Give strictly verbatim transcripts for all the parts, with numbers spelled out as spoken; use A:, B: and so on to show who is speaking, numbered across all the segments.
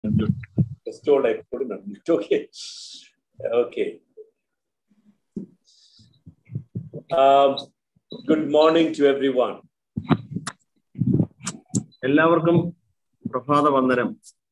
A: Just told I put it on mute. Okay. Okay. Um, good morning to everyone.
B: എല്ലാവർക്കും പ്രഭാത വന്ദനം.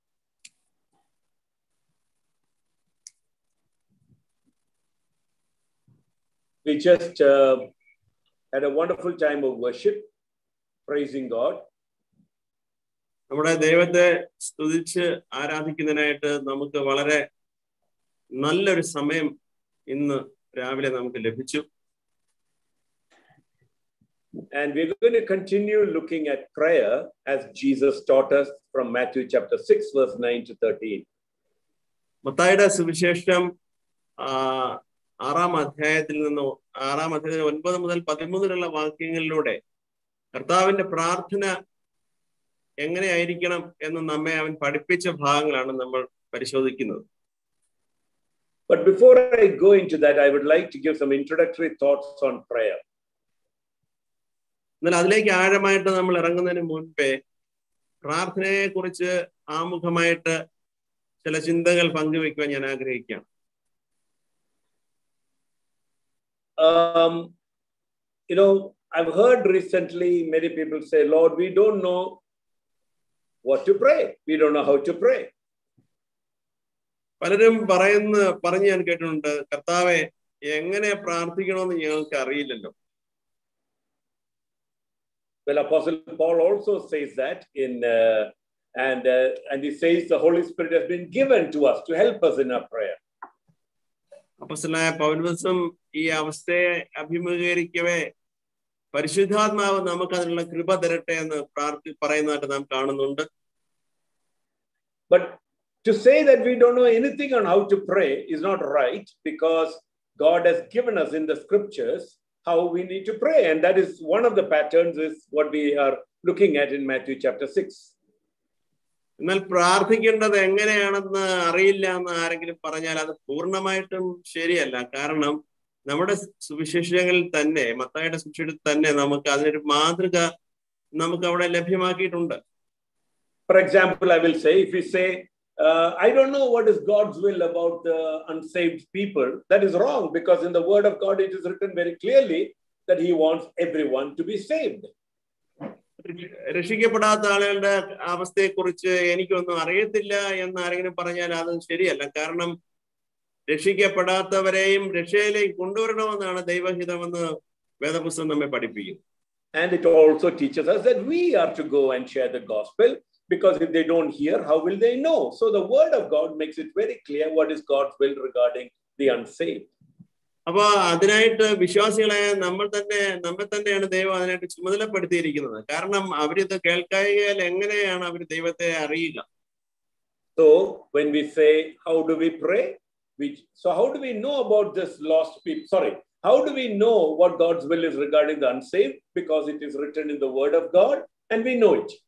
A: We just uh, had a wonderful time of worship, praising God.
B: നമ്മുടെ ദൈവത്തെ സ്തുതിച്ച് ആരാധിക്കുന്നതിനായിട്ട് നമുക്ക് വളരെ നല്ലൊരു സമയം ഇന്ന് രാവിലെ നമുക്ക് ലഭിച്ചു.
A: And we're going to continue looking at prayer as Jesus taught us from Matthew chapter six, verse nine to thirteen.
B: മത്തായിയുടെ സുവിശേഷം ആറാം അധ്യായത്തിൽ നിന്ന് ആറാം അധ്യായത്തിൽ ഒൻപത് മുതൽ പതിമൂന്നിലുള്ള വാക്യങ്ങളിലൂടെ കർത്താവിന്റെ പ്രാർത്ഥന എങ്ങനെയായിരിക്കണം എന്ന് നമ്മെ അവൻ പഠിപ്പിച്ച ഭാഗങ്ങളാണ് നമ്മൾ പരിശോധിക്കുന്നത്.
A: But before I go into that, I would like to give some introductory thoughts on prayer.
B: എന്നാൽ അതിലേക്ക് ആഴമായിട്ട് നമ്മൾ ഇറങ്ങുന്നതിന് മുൻപേ പ്രാർത്ഥനയെ കുറിച്ച് ആമുഖമായിട്ട് ചില ചിന്തകൾ പങ്കുവെക്കുവാൻ ഞാൻ ആഗ്രഹിക്കുകയാണ്.
A: Um, you know, I've heard recently many people say, Lord, we don't know what to pray. We don't know how to pray.
B: പലരും പറയുന്ന പറഞ്ഞു ഞാൻ കേട്ടിട്ടുണ്ട്, കർത്താവെ എങ്ങനെ പ്രാർത്ഥിക്കണമെന്ന് ഞങ്ങൾക്ക് അറിയില്ലല്ലോ.
A: Well, Apostle Paul also says that in uh, and uh, and he says the Holy Spirit has been given to us to help us in our prayer.
B: അപ്പോസ്തലനായ പൗലോസും ഈ അവസ്ഥയെ അഭിമുഖീകരിക്കവേ പരിശുദ്ധാത്മാവ് നമുക്ക് അതിനുള്ള കൃപ തരട്ടെ എന്ന് പ്രാർത്ഥി പറയുന്നതായിട്ട് നാം കാണുന്നുണ്ട്.
A: But to say that we don't know anything on how to pray is not right, because God has given us in the scriptures how we need to pray, and that is one of the patterns is what we are looking at in Matthew chapter six.
B: എന്നാൽ പ്രാർത്ഥിക്കേണ്ടത് എങ്ങനെയാണെന്ന് അറിയില്ല എന്ന് ആരെങ്കിലും പറഞ്ഞാൽ അത് പൂർണ്ണമായിട്ടും ശരിയല്ല. കാരണം നമ്മുടെ സുവിശേഷങ്ങളിൽ തന്നെ മത്തായിയുടെ സുവിശേഷത്തിൽ തന്നെ നമുക്ക് അതിനൊരു മാതൃക നമുക്ക് അവിടെ ലഭ്യമാക്കിയിട്ടുണ്ട്.
A: For example, I will say, if we say, uh, I don't know what is God's will about the unsaved people, that is wrong, because in the word of God it is written very clearly that he wants everyone to be saved.
B: രക്ഷിക്കപ്പെടാത്ത ആളുകളുടെ അവസ്ഥയെക്കുറിച്ച് എനിക്കൊന്നും അറിയത്തില്ല എന്ന് ആരെങ്കിലും പറഞ്ഞാൽ അത് ശരിയല്ല. കാരണം രക്ഷിക്കപ്പെടാത്തവരെയും രക്ഷയിലേക്ക് കൊണ്ടുവരണമെന്നാണ് ദൈവഹിതമെന്ന് വേദപുസ്തകം നമ്മെ പഠിപ്പിക്കുന്നു.
A: And it also teaches us that we are to go and share the gospel, because if they don't hear, how will they know? So the word of God makes it very clear what is God's will regarding the unsaved.
B: അപ്പൊ അതിനായിട്ട് വിശ്വാസികളായ നമ്മൾ തന്നെ നമ്മെ തന്നെയാണ് ദൈവം അതിനായിട്ട് ചുമതലപ്പെടുത്തിയിരിക്കുന്നത്. കാരണം അവരിത് കേൾക്കായാൽ എങ്ങനെയാണ് അവർ ദൈവത്തെ അറിയുക?
A: So when we say, how do we pray? We, so how do we know about this lost people? Sorry, how do we know what God's will is regarding the unsaved? Because it is written in the word of God and we know it.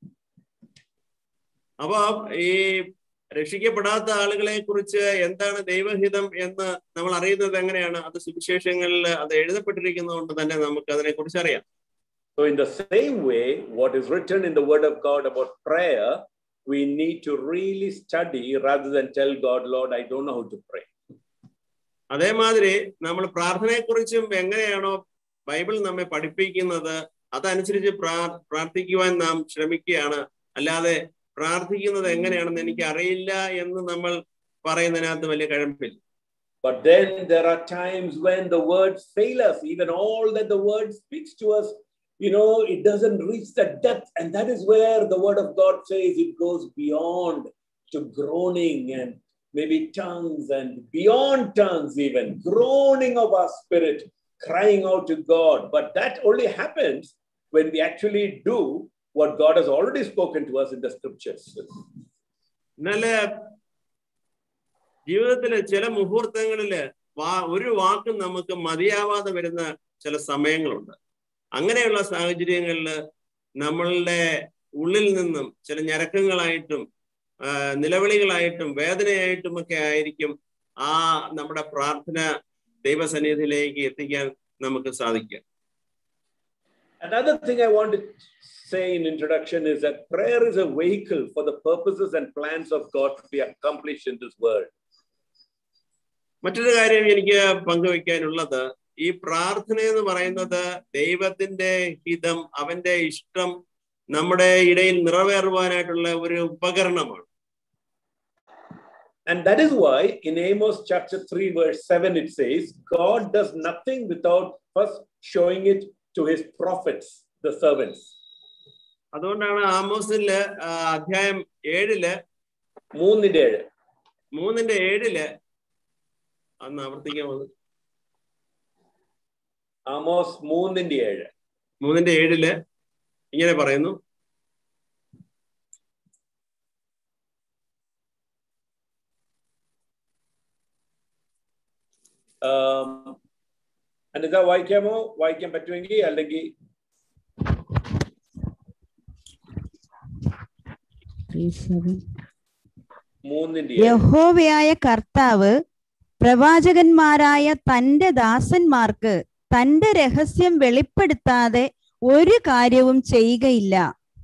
B: അപ്പൊ ഈ രക്ഷിക്കപ്പെടാത്ത ആളുകളെ കുറിച്ച് എന്താണ് ദൈവഹിതം എന്ന് നമ്മൾ അറിയുന്നത് എങ്ങനെയാണ്? അത് സുവിശേഷങ്ങളിൽ അത് എഴുതപ്പെട്ടിരിക്കുന്നതുകൊണ്ട് തന്നെ നമുക്ക് അതിനെ കുറിച്ച് അറിയാം.
A: So in the same way, what is written in the word of God about prayer, we need to really study rather than tell God, Lord, I don't know how to pray.
B: അതേമാതിരി നമ്മൾ പ്രാർത്ഥനയെ കുറിച്ചും എങ്ങനെയാണോ Bible നമ്മെ പഠിപ്പിക്കുന്നത് അതനുസരിച്ച് പ്രാർത്ഥിക്കുവാൻ നാം ശ്രമിക്കുകയാണ്. അല്ലാതെ പ്രാർത്ഥിക്കുന്നത് എങ്ങനെയാണെന്ന് എനിക്ക് അറിയില്ല എന്ന് നമ്മൾ പറയുന്നതിനകത്ത് വലിയ കഴമ്പില്ല.
A: But then there are times when the words fail us. Even all that the word speaks to us, you know, it doesn't reach the depth, and that is where the word of God says it goes beyond to groaning and maybe tongues, and beyond tongues even, groaning of our spirit, crying out to God. But that only happens when we actually do what God has already spoken to us in the scriptures.
B: നല്ല ജീവിതത്തിലെ ചില മുഹൂർത്തങ്ങളില് ഒരു വാക്കും നമുക്ക് മതിയാവാതെ വരുന്ന ചില സമയങ്ങളുണ്ട്. അങ്ങനെയുള്ള സാഹചര്യങ്ങളിൽ നമ്മളുടെ ഉള്ളിൽ നിന്നും ചില ഞരക്കങ്ങളായിട്ടും നിലവിളികളായിട്ടും വേദനയായിട്ടും ഒക്കെ ആയിരിക്കും ആ നമ്മുടെ പ്രാർത്ഥന ദൈവസന്നിധിയിലേക്ക് എത്തിക്കാൻ നമുക്ക് സാധിക്കുക.
A: Another thing I want to say in introduction is that prayer is a vehicle for the purposes and plans of God to be accomplished in this world.
B: മറ്റൊരു കാര്യം എനിക്ക് പങ്കുവയ്ക്കാനുള്ളത്, ഈ പ്രാർത്ഥന എന്ന് പറയുന്നത് ദൈവത്തിന്റെ ഹിതം, അവന്റെ ഇഷ്ടം നമ്മുടെ ഇടയിൽ നിറവേറുവാനായിട്ടുള്ള ഒരു ഉപകരണമാണ്.
A: And that is why in Amos chapter three verse seven it says, God does nothing without first showing it to his prophets, the servants.
B: അതുകൊണ്ടാണ് ആമോസില് അധ്യായം ഏഴില്
A: മൂന്നിന്റെ ഏഴ്
B: മൂന്നിന്റെ ഏഴില് അന്ന് ആവർത്തിക്കാമത്.
A: ആമോസ് മൂന്നിന്റെ ഏഴ്
B: മൂന്നിന്റെ ഏഴില് ഇങ്ങനെ പറയുന്നു,
A: അനിത വായിക്കാമോ? വായിക്കാൻ പറ്റുമെങ്കിൽ, അല്ലെങ്കിൽ
C: യഹോവയായ കർത്താവ് പ്രവാചകന്മാരായ തന്റെ ദാസന്മാർക്ക് തന്റെ രഹസ്യം വെളിപ്പെടുത്താതെ ഒരു കാര്യവും ചെയ്യുകയില്ല.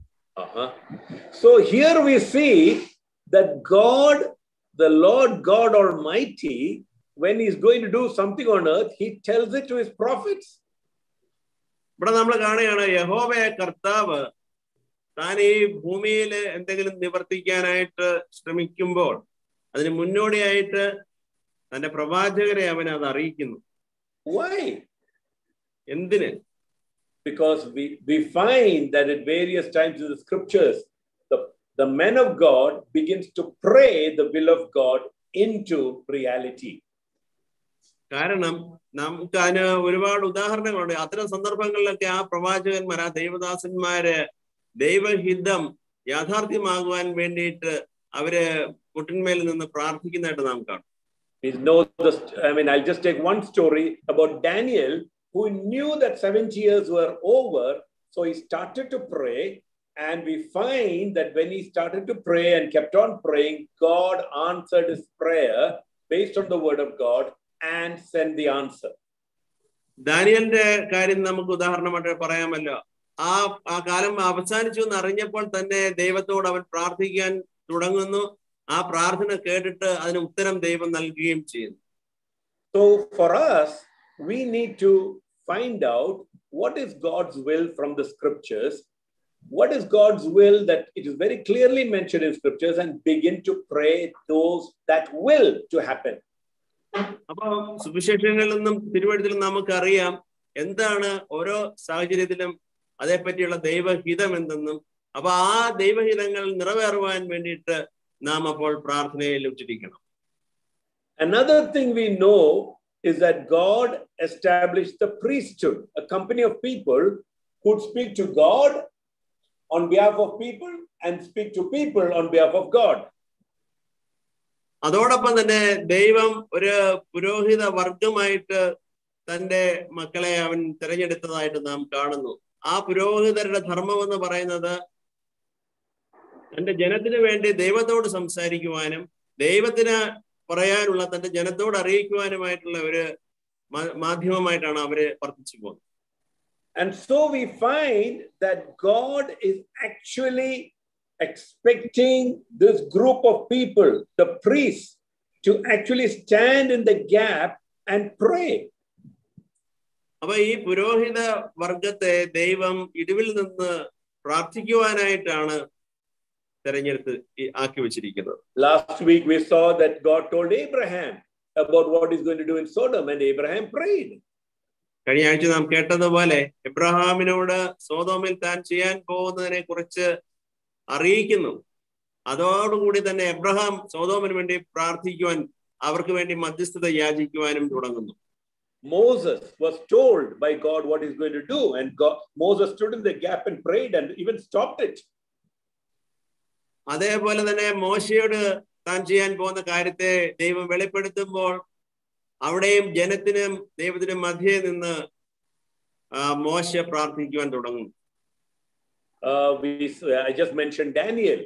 A: So here we see that God, the Lord God Almighty, when he's going to do something on earth, he tells it to his prophets.
B: ഇവിടെ നമ്മൾ കാണുകയാണ് യഹോവയായ കർത്താവ് താൻ ഈ ഭൂമിയിൽ എന്തെങ്കിലും നിവർത്തിക്കാനായിട്ട് ശ്രമിക്കുമ്പോൾ അതിന് മുന്നോടിയായിട്ട് തന്റെ പ്രവാചകരെ അവൻ അത് അറിയിക്കുന്നു.
A: Why?
B: എന്തിന്?
A: Because we, we find that at various times in the scriptures, the, the men of God begins to pray the will of God into reality.
B: കാരണം നമുക്ക് അതിന് ഒരുപാട് ഉദാഹരണങ്ങളുണ്ട്. അത്തരം സന്ദർഭങ്ങളിലൊക്കെ ആ പ്രവാചകന്മാർ, ആ ദൈവദാസന്മാര് ദൈവഹിതം യാഥാർത്ഥ്യമാകുവാൻ വേണ്ടിയിട്ട് അവര് മുട്ടിന്മേൽ നിന്ന് പ്രാർത്ഥിക്കുന്നതായിട്ട് നാം കാണും.
A: We know this, I mean, I'll just take one story about Daniel, who knew that seventy years were over, so he started to pray, and we find that when he started to pray and kept on praying, God answered his prayer based on the word of God and sent the answer.
B: ദാനിയലിന്റെ കാര്യം നമുക്ക് ഉദാഹരണമായിട്ട് പറയാമല്ലോ. ആ ആ കാലം അവസാനിച്ചു എന്ന് അറിഞ്ഞപ്പോൾ തന്നെ ദൈവത്തോട് അവൻ പ്രാർത്ഥിക്കാൻ തുടങ്ങുന്നു. ആ പ്രാർത്ഥന കേട്ടിട്ട് അതിന് ഉത്തരം ദൈവം നൽകുകയും ചെയ്യുന്നു.
A: So for us, we need to find out what is God's will from the scriptures. What is God's will that it is very clearly mentioned in scriptures, and begin to pray those that will to happen.
B: അപ്പൊ സുവിശേഷങ്ങളിൽ നിന്നും തിരുവഴുത്തിൽ നമുക്കറിയാം എന്താണ് ഓരോ സാഹചര്യത്തിലും അതേപ്പറ്റിയുള്ള ദൈവഹിതം എന്തെന്നും, അപ്പൊ ആ ദൈവഹിതങ്ങൾ നിറവേറുവാൻ വേണ്ടിയിട്ട് നാം അപ്പോൾ പ്രാർത്ഥനയിൽ ഉച്ചരിക്കണം.
A: Another thing we know is that God established the priesthood, a company of people who would speak to God on behalf of people and speak to people on behalf of God.
B: അതോടൊപ്പം തന്നെ ദൈവം ഒരു പുരോഹിത വർഗമായിട്ട് തന്റെ മക്കളെ അവൻ തിരഞ്ഞെടുത്തതായിട്ട് നാം കാണുന്നു. ആ പുരോഹിതരുടെ ധർമ്മം എന്ന് പറയുന്നത് തന്റെ ജനത്തിന് വേണ്ടി ദൈവത്തോട് സംസാരിക്കുവാനും ദൈവത്തിന് പറയാനുള്ള തന്റെ ജനത്തോട് അറിയിക്കുവാനുമായിട്ടുള്ള ഒരു മാധ്യമമായിട്ടാണ് അവര് വർത്തിച്ചു പോകുന്നത്.
A: And so we find that God is actually expecting this group of people, the priests, to actually stand in the gap and pray.
B: അപ്പൊ ഈ പുരോഹിത വർഗത്തെ ദൈവം ഇടിവിൽ നിന്ന് പ്രാർത്ഥിക്കുവാനായിട്ടാണ് തെരഞ്ഞെടുത്ത് ആക്കി വെച്ചിരിക്കുന്നത്.
A: Last week we saw that God told Abraham about what he's going to do in Sodom, and Abraham prayed.
B: കഴിഞ്ഞ ആഴ്ച നാം കേട്ടതുപോലെ എബ്രഹാമിനോട് സോതോമിൽ താൻ ചെയ്യാൻ പോകുന്നതിനെ കുറിച്ച് അറിയിക്കുന്നു. അതോടുകൂടി തന്നെ എബ്രഹാം സോതോമിന് വേണ്ടി പ്രാർത്ഥിക്കുവാൻ, അവർക്ക് വേണ്ടി മധ്യസ്ഥത യാചിക്കുവാനും തുടങ്ങുന്നു.
A: Moses was told by God what he's going to do, and God, Moses stood in the gap and prayed and even stopped it.
B: അതേപോലെ തന്നെ മോശയോട് താൻ ചെയ്യാൻ പോകുന്ന കാര്യത്തെ ദൈവം വെളിപ്പെടുത്തുമ്പോൾ അവിടെയും ജനത്തിനും ദൈവത്തിനും മധ്യേ നിന്ന് മോശ പ്രാർത്ഥിക്കുവാൻ തുടങ്ങും.
A: Uh, we, I just mentioned Daniel.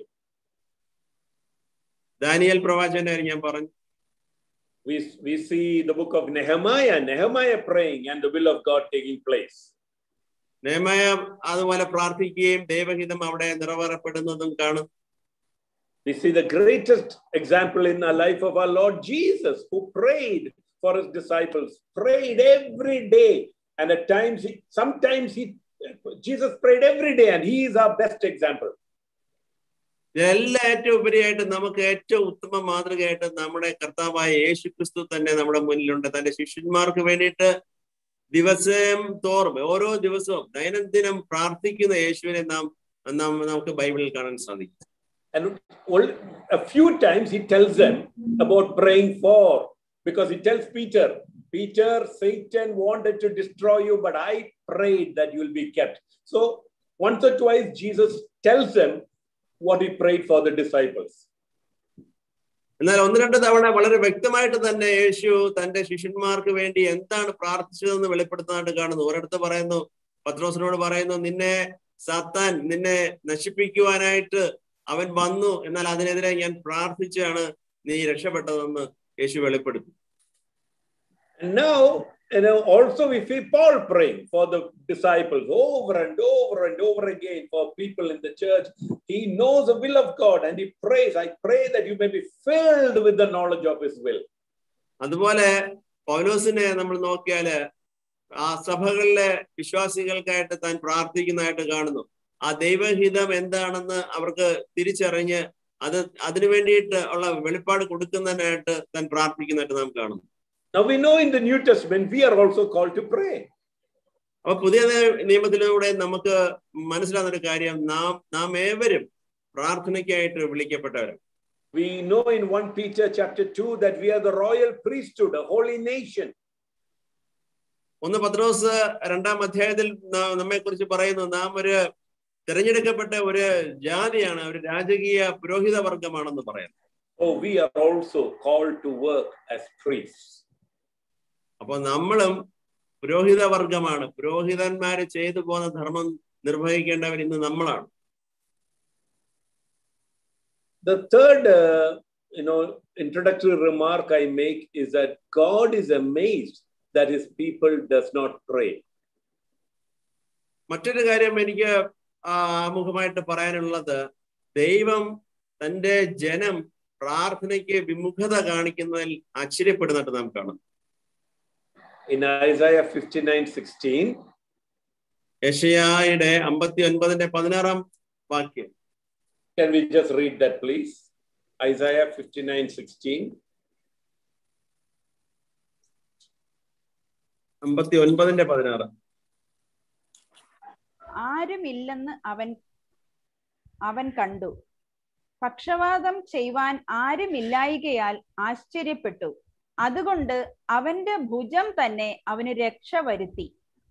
B: Daniel പ്രവാചകന്റെ കാര്യം ഞാൻ പറഞ്ഞു.
A: We, we see the book of Nehemiah, Nehemiah praying and the will of God taking place.
B: നെഹെമ്യാ അതുപോലെ പ്രാർത്ഥിക്കുകയും ദൈവഹിതം അവിടെ നിറവേറപ്പെടുന്നതും കാണും.
A: We see the greatest example in the life of our Lord Jesus, who prayed for his disciples, prayed every day. And at times, he, sometimes he, Jesus prayed every day, and he is our best example.
B: എല്ലാ ഏറ്റവും ഉപരിയായിട്ട് നമുക്ക് ഏറ്റവും ഉത്തമ മാതൃകയായിട്ട് നമ്മുടെ കർത്താവായ യേശു ക്രിസ്തു തന്നെ നമ്മുടെ മുന്നിലുണ്ട്. തന്റെ ശിഷ്യന്മാർക്ക് വേണ്ടിയിട്ട് ദിവസം തോറും ഓരോ ദിവസവും ദൈനംദിനം പ്രാർത്ഥിക്കുന്ന യേശുവിനെ നാം നാം നമുക്ക് ബൈബിളിൽ കാണാൻ സാധിക്കും.
A: And a few times he tells them about praying for, because he tells Peter, Peter, Satan wanted to destroy you, but I prayed that you will be kept. So once or twice Jesus tells them what he prayed for the disciples.
B: എന്നാൽ ഒന്ന് രണ്ട് തവണ വളരെ വ്യക്തമായിട്ട് തന്നെ യേശു തന്റെ ശിഷ്യന്മാർക്ക് വേണ്ടി എന്താണ് പ്രാർത്ഥിച്ചതെന്ന് വെളിപ്പെടുത്തുന്നതായിട്ട് കാണുന്നു. ഒരിടത്ത് പറയുന്നു, പത്രോസിനോട് പറയുന്നു, നിന്നെ സാത്താൻ നിന്നെ നശിപ്പിക്കുവാനായിട്ട് അവൻ വന്നു, എന്നാൽ അതിനെതിരെ ഞാൻ പ്രാർത്ഥിച്ചാണ് നീ രക്ഷപ്പെട്ടതെന്ന് യേശു വെളിപ്പെടുത്തി.
A: And now, you know, also we see Paul praying for the disciples over and over and over again for people in the church. He knows the will of God and he prays, I pray that you may be filled with the knowledge of his will.
B: അതുപോലെ പൗലോസിനെ നമ്മൾ നോക്കിയാല് ആ സഭകളിലെ വിശ്വാസികൾക്കായിട്ട് താൻ പ്രാർത്ഥിക്കുന്നതായിട്ട് കാണുന്നു. ആ ദൈവഹിതം എന്താണെന്ന് അവർക്ക് തിരിച്ചറിഞ്ഞ് അത് അതിനു വേണ്ടിയിട്ട് ഉള്ള വെളിപ്പാട് കൊടുക്കുന്നതിനായിട്ട് താൻ പ്രാർത്ഥിക്കുന്നതായിട്ട് നാം കാണുന്നു.
A: Now we know in the New Testament we are also called to pray.
B: അപ്പൊ പുതിയ നിയമത്തിലൂടെ നമുക്ക് മനസ്സിലാകുന്ന ഒരു കാര്യം, നാം നാം ഏവരും പ്രാർത്ഥനയ്ക്കായിട്ട് വിളിക്കപ്പെട്ടവരാണ്.
A: We know in First Peter chapter two that we are the royal priesthood, a holy nation.
B: ഒന്ന് പത്രോസ് രണ്ടാം അധ്യായത്തിൽ നമ്മെ കുറിച്ച് പറയുന്നു, നാം ഒരു തിരഞ്ഞെടുക്കപ്പെട്ട ഒരു ജാതിയാണ്, ഒരു രാജകീയ പുരോഹിത വർഗമാണെന്ന് പറയുന്നു.
A: Oh, we are also called to work as priests.
B: അപ്പൊ നമ്മളും പുരോഹിത വർഗമാണ്. പുരോഹിതന്മാര് ചെയ്തു പോകുന്ന ധർമ്മം നിർവഹിക്കേണ്ടവർ ഇന്ന് നമ്മളാണ്.
A: The third, uh, you know, introductory remark I make is that God is amazed that his people does not pray.
B: മറ്റൊരു കാര്യം എനിക്ക് ആമുഖമായിട്ട് പറയാനുള്ളത്, ദൈവം തന്റെ ജനം പ്രാർത്ഥനയ്ക്ക് വിമുഖത കാണിക്കുന്നതിൽ ആശ്ചര്യപ്പെടുന്നിട്ട് നാം കാണും.
A: In Isaiah fifty-nine sixteen,
B: യെശയ്യായുടെ അമ്പത്തി ഒൻപതിന്റെ പതിനാറാം വാക്യം.
A: Can we just read that, please? Isaiah fifty-nine sixteen.
B: അമ്പത്തി ഒൻപതിന്റെ പതിനാറ്.
C: ആരുമില്ലെന്ന് അവൻ അവൻ കണ്ടു, പക്ഷവാതം ചെയ്യുവാൻ ആരുമില്ലായികയാൽ ആശ്ചര്യപ്പെട്ടു, അതുകൊണ്ട് അവന്റെ ഭുജം തന്നെ അവന് രക്ഷ വരുത്തി.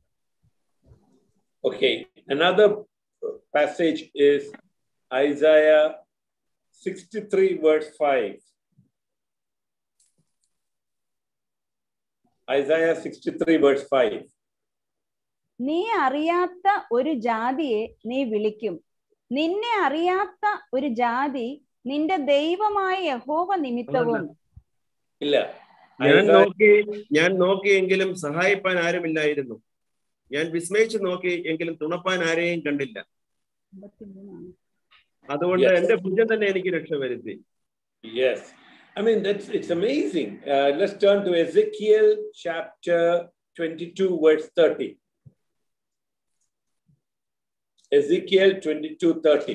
A: Okay, another passage is Isaiah sixty-three verse five. Isaiah sixty-three verse five.
C: നീ അറിയാത്ത ഒരു ജാതിയെ നീ വിളിക്കും, നിന്നെ അറിയാത്ത ഒരു ജാതി നിന്റെ ദൈവമായ യഹോവ നിമിത്തവും.
A: ഇല്ല,
B: ഞാൻ നോക്കി ഞാൻ നോക്കിയെങ്കിലും സഹായിപ്പാൻ ആരുമില്ലായിരുന്നു, ഞാൻ വിസ്മയിച്ചു നോക്കി എങ്കിലും തുണപ്പാൻ ആരെയും കണ്ടില്ല, അതുകൊണ്ട് എന്റെ ഭുജം തന്നെ എനിക്ക് രക്ഷ വരുത്തി.
A: Yes, I mean that's it's amazing. Uh, let's turn to Ezekiel chapter twenty-two verse thirty. Ezekiel twenty-two thirty.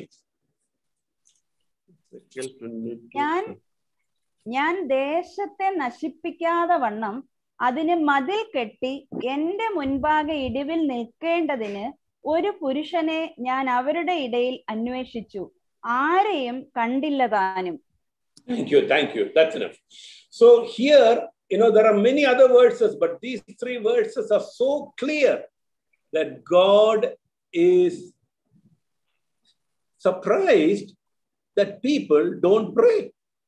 C: ഞാൻ ഞാൻ ദേശത്തെ നശിപ്പിക്കാതെ വണ്ണം അതിന് മതിൽ കെട്ടി എന്റെ മുൻപാകെ ഇടിവിൽ നിൽക്കേണ്ടതിന് ഒരു പുരുഷനെ ഞാൻ അവരുടെ ഇടയിൽ അന്വേഷിച്ചു, ആരെയും കണ്ടില്ല താനും.
A: Thank you, thank you. That's enough. So here, you know, there are many other verses, but these three verses are so clear that God is surprised that people don't pray.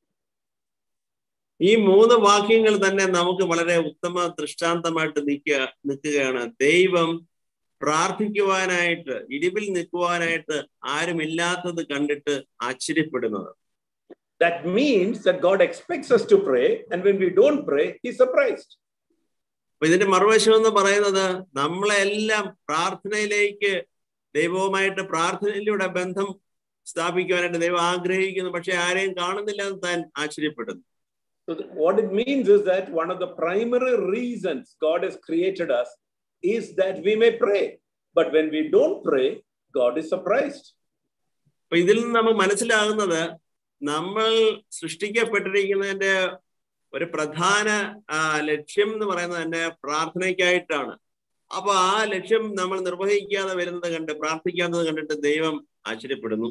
B: ഈ മൂന്ന് വാക്യങ്ങൾ തന്നെ നമുക്ക് വളരെ ഉത്തമ ദൃഷ്ടാന്തമായിട്ട് നിൽക്കുക നിൽക്കുകയാണ്. ദൈവം പ്രാർത്ഥിക്കുവാനായിട്ട് ഇടിവിൽ നിൽക്കുവാനായിട്ട് ആരുമില്ലാത്തത് കണ്ടിട്ട് ആശ്ചര്യപ്പെടുന്നത്.
A: That means that God expects us to pray, and when we don't pray, he's surprised.
B: അപ്പൊ ഇതിന്റെ മറുവശം എന്ന് പറയുന്നത് നമ്മളെല്ലാം പ്രാർത്ഥനയിലേക്ക് ദൈവവുമായിട്ട് പ്രാർത്ഥനയിലൂടെ ബന്ധം സ്ഥാപിക്കുവാനായിട്ട് ദൈവം ആഗ്രഹിക്കുന്നു. പക്ഷെ ആരെയും കാണുന്നില്ല എന്ന് താൻ ആശ്ചര്യപ്പെടുന്നു.
A: So what it means is that one of the primary reasons God has created us is that we may pray. But when we don't pray, God is surprised.
B: അപ്പൊ ഇതിൽ നിന്ന് നമുക്ക് മനസ്സിലാകുന്നത് നമ്മൾ സൃഷ്ടിക്കപ്പെട്ടിരിക്കുന്നതിന്റെ ഒരു പ്രധാന ലക്ഷ്യം എന്ന് പറയുന്നത് തന്നെ പ്രാർത്ഥനയ്ക്കായിട്ടാണ്. അപ്പൊ ആ ലക്ഷ്യം നമ്മൾ നിർവഹിക്കാതെ വരുന്നത് കണ്ട് പ്രാർത്ഥിക്കാത്തത് കണ്ടിട്ട് ദൈവം ആശ്ചര്യപ്പെടുന്നു.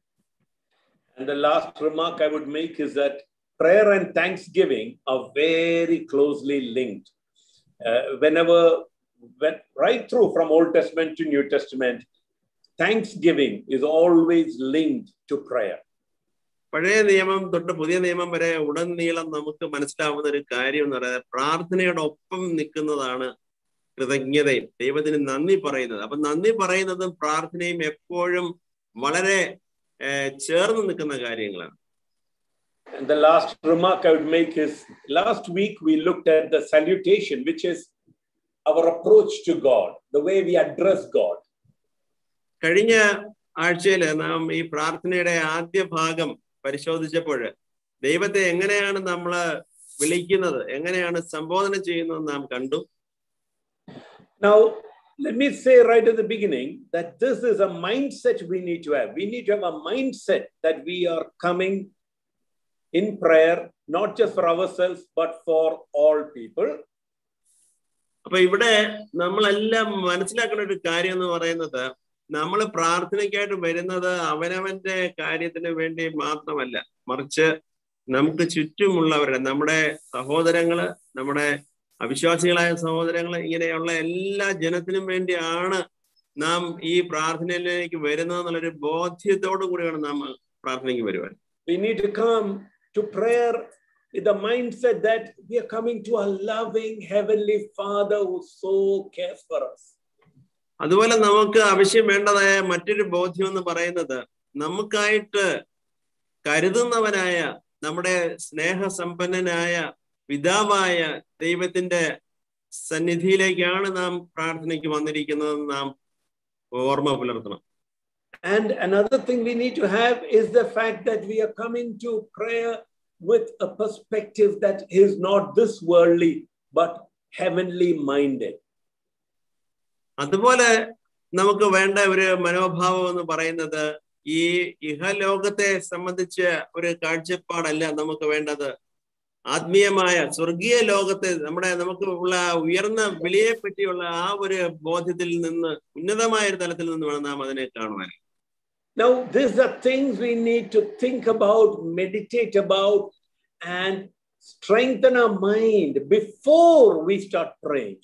A: And the last remark I would make is that prayer and thanksgiving are very closely linked. Uh, whenever, when, right through from Old Testament to New Testament, thanksgiving is always linked to prayer.
B: പഴയ നിയമം തൊട്ട് പുതിയ നിയമം വരെ ഉടനീളം നമുക്ക് മനസ്സിലാവുന്ന ഒരു കാര്യം എന്ന് പറയുന്നത് പ്രാർത്ഥനയോടൊപ്പം നിൽക്കുന്നതാണ് കൃതജ്ഞതയും ദൈവത്തിന് നന്ദി പറയുന്നത്. അപ്പൊ നന്ദി പറയുന്നതും പ്രാർത്ഥനയും എപ്പോഴും വളരെ ചേർന്ന് നിൽക്കുന്ന കാര്യങ്ങളാണ്.
A: And the last remark I would make is, last week we looked at the salutation, which is our approach to God, the way we address God.
B: കഴിഞ്ഞ ആഴ്ചയിൽ നാം ഈ പ്രാർത്ഥനയുടെ ആദ്യ ഭാഗം പരിശോധിച്ചപ്പോൾ ദൈവത്തെ എങ്ങനെയാണ് നമ്മൾ വിളിക്കുന്നത്, എങ്ങനെയാണ് സംബോധന ചെയ്യുന്നത് നാം കണ്ടു.
A: Now, let me say right at the beginning that this is a mindset we need to have. We need to have a mindset that we are coming in prayer, not just for ourselves, but for all people.
B: അപ്പൊ ഇവിടെ നമ്മളെല്ലാം മനസ്സിലാക്കുന്ന ഒരു കാര്യം എന്ന് പറയുന്നത് നമ്മൾ പ്രാർത്ഥനയ്ക്കായിട്ട് വരുന്നത് അവനവന്റെ കാര്യത്തിന് വേണ്ടി മാത്രമല്ല, മറിച്ച് നമുക്ക് ചുറ്റുമുള്ളവരുടെ, നമ്മുടെ സഹോദരങ്ങള്, നമ്മുടെ അവിശ്വാസികളായ സഹോദരങ്ങള്, ഇങ്ങനെയുള്ള എല്ലാ ജനത്തിനും വേണ്ടിയാണ് നാം ഈ പ്രാർത്ഥനയിലേക്ക് വരുന്നത് എന്നുള്ളൊരു ബോധ്യത്തോടു കൂടിയാണ് നാം പ്രാർത്ഥനയ്ക്ക് വരുവാൻ.
A: We need to come to prayer with the mindset that we are coming to a loving heavenly Father who so cares for us.
B: അതുപോലെ നമുക്ക് ആവശ്യം വേണ്ടതായ മറ്റൊരു ബോധ്യം എന്ന് പറയുന്നത് നമുക്കായിട്ട് കരുതുന്നവനായ നമ്മുടെ സ്നേഹസമ്പന്നനായ പിതാവായ ദൈവത്തിന്റെ സന്നിധിയിലേക്കാണ് നാം പ്രാർത്ഥനയ്ക്ക് വന്നിരിക്കുന്നതെന്ന് നാം ഓർമ്മ പുലർത്തണം.
A: And another thing we need to have is the fact that we are coming to prayer with a perspective that is not this worldly but heavenly minded.
B: അതുപോലെ നമുക്ക് വേണ്ട ഒരു മനോഭാവം എന്ന് പറയുന്നത് ഈ ഇഹലോകത്തെ സംബന്ധിച്ച ഒരു കാഴ്ചപ്പാടല്ല നമുക്ക് വേണ്ടത്. ആത്മീയമായ സ്വർഗീയ ലോകത്തെ നമ്മുടെ നമുക്ക് ഉള്ള ഉയർന്ന വിളിയെ പറ്റിയുള്ള ആ ഒരു ബോധ്യത്തിൽ നിന്ന് ഉന്നതമായ ഒരു തലത്തിൽ നിന്ന് വേണം നാം അതിനെ കാണുവാൻ.
A: Now, these are things we need to think about, meditate about, and strengthen our mind before we start praying.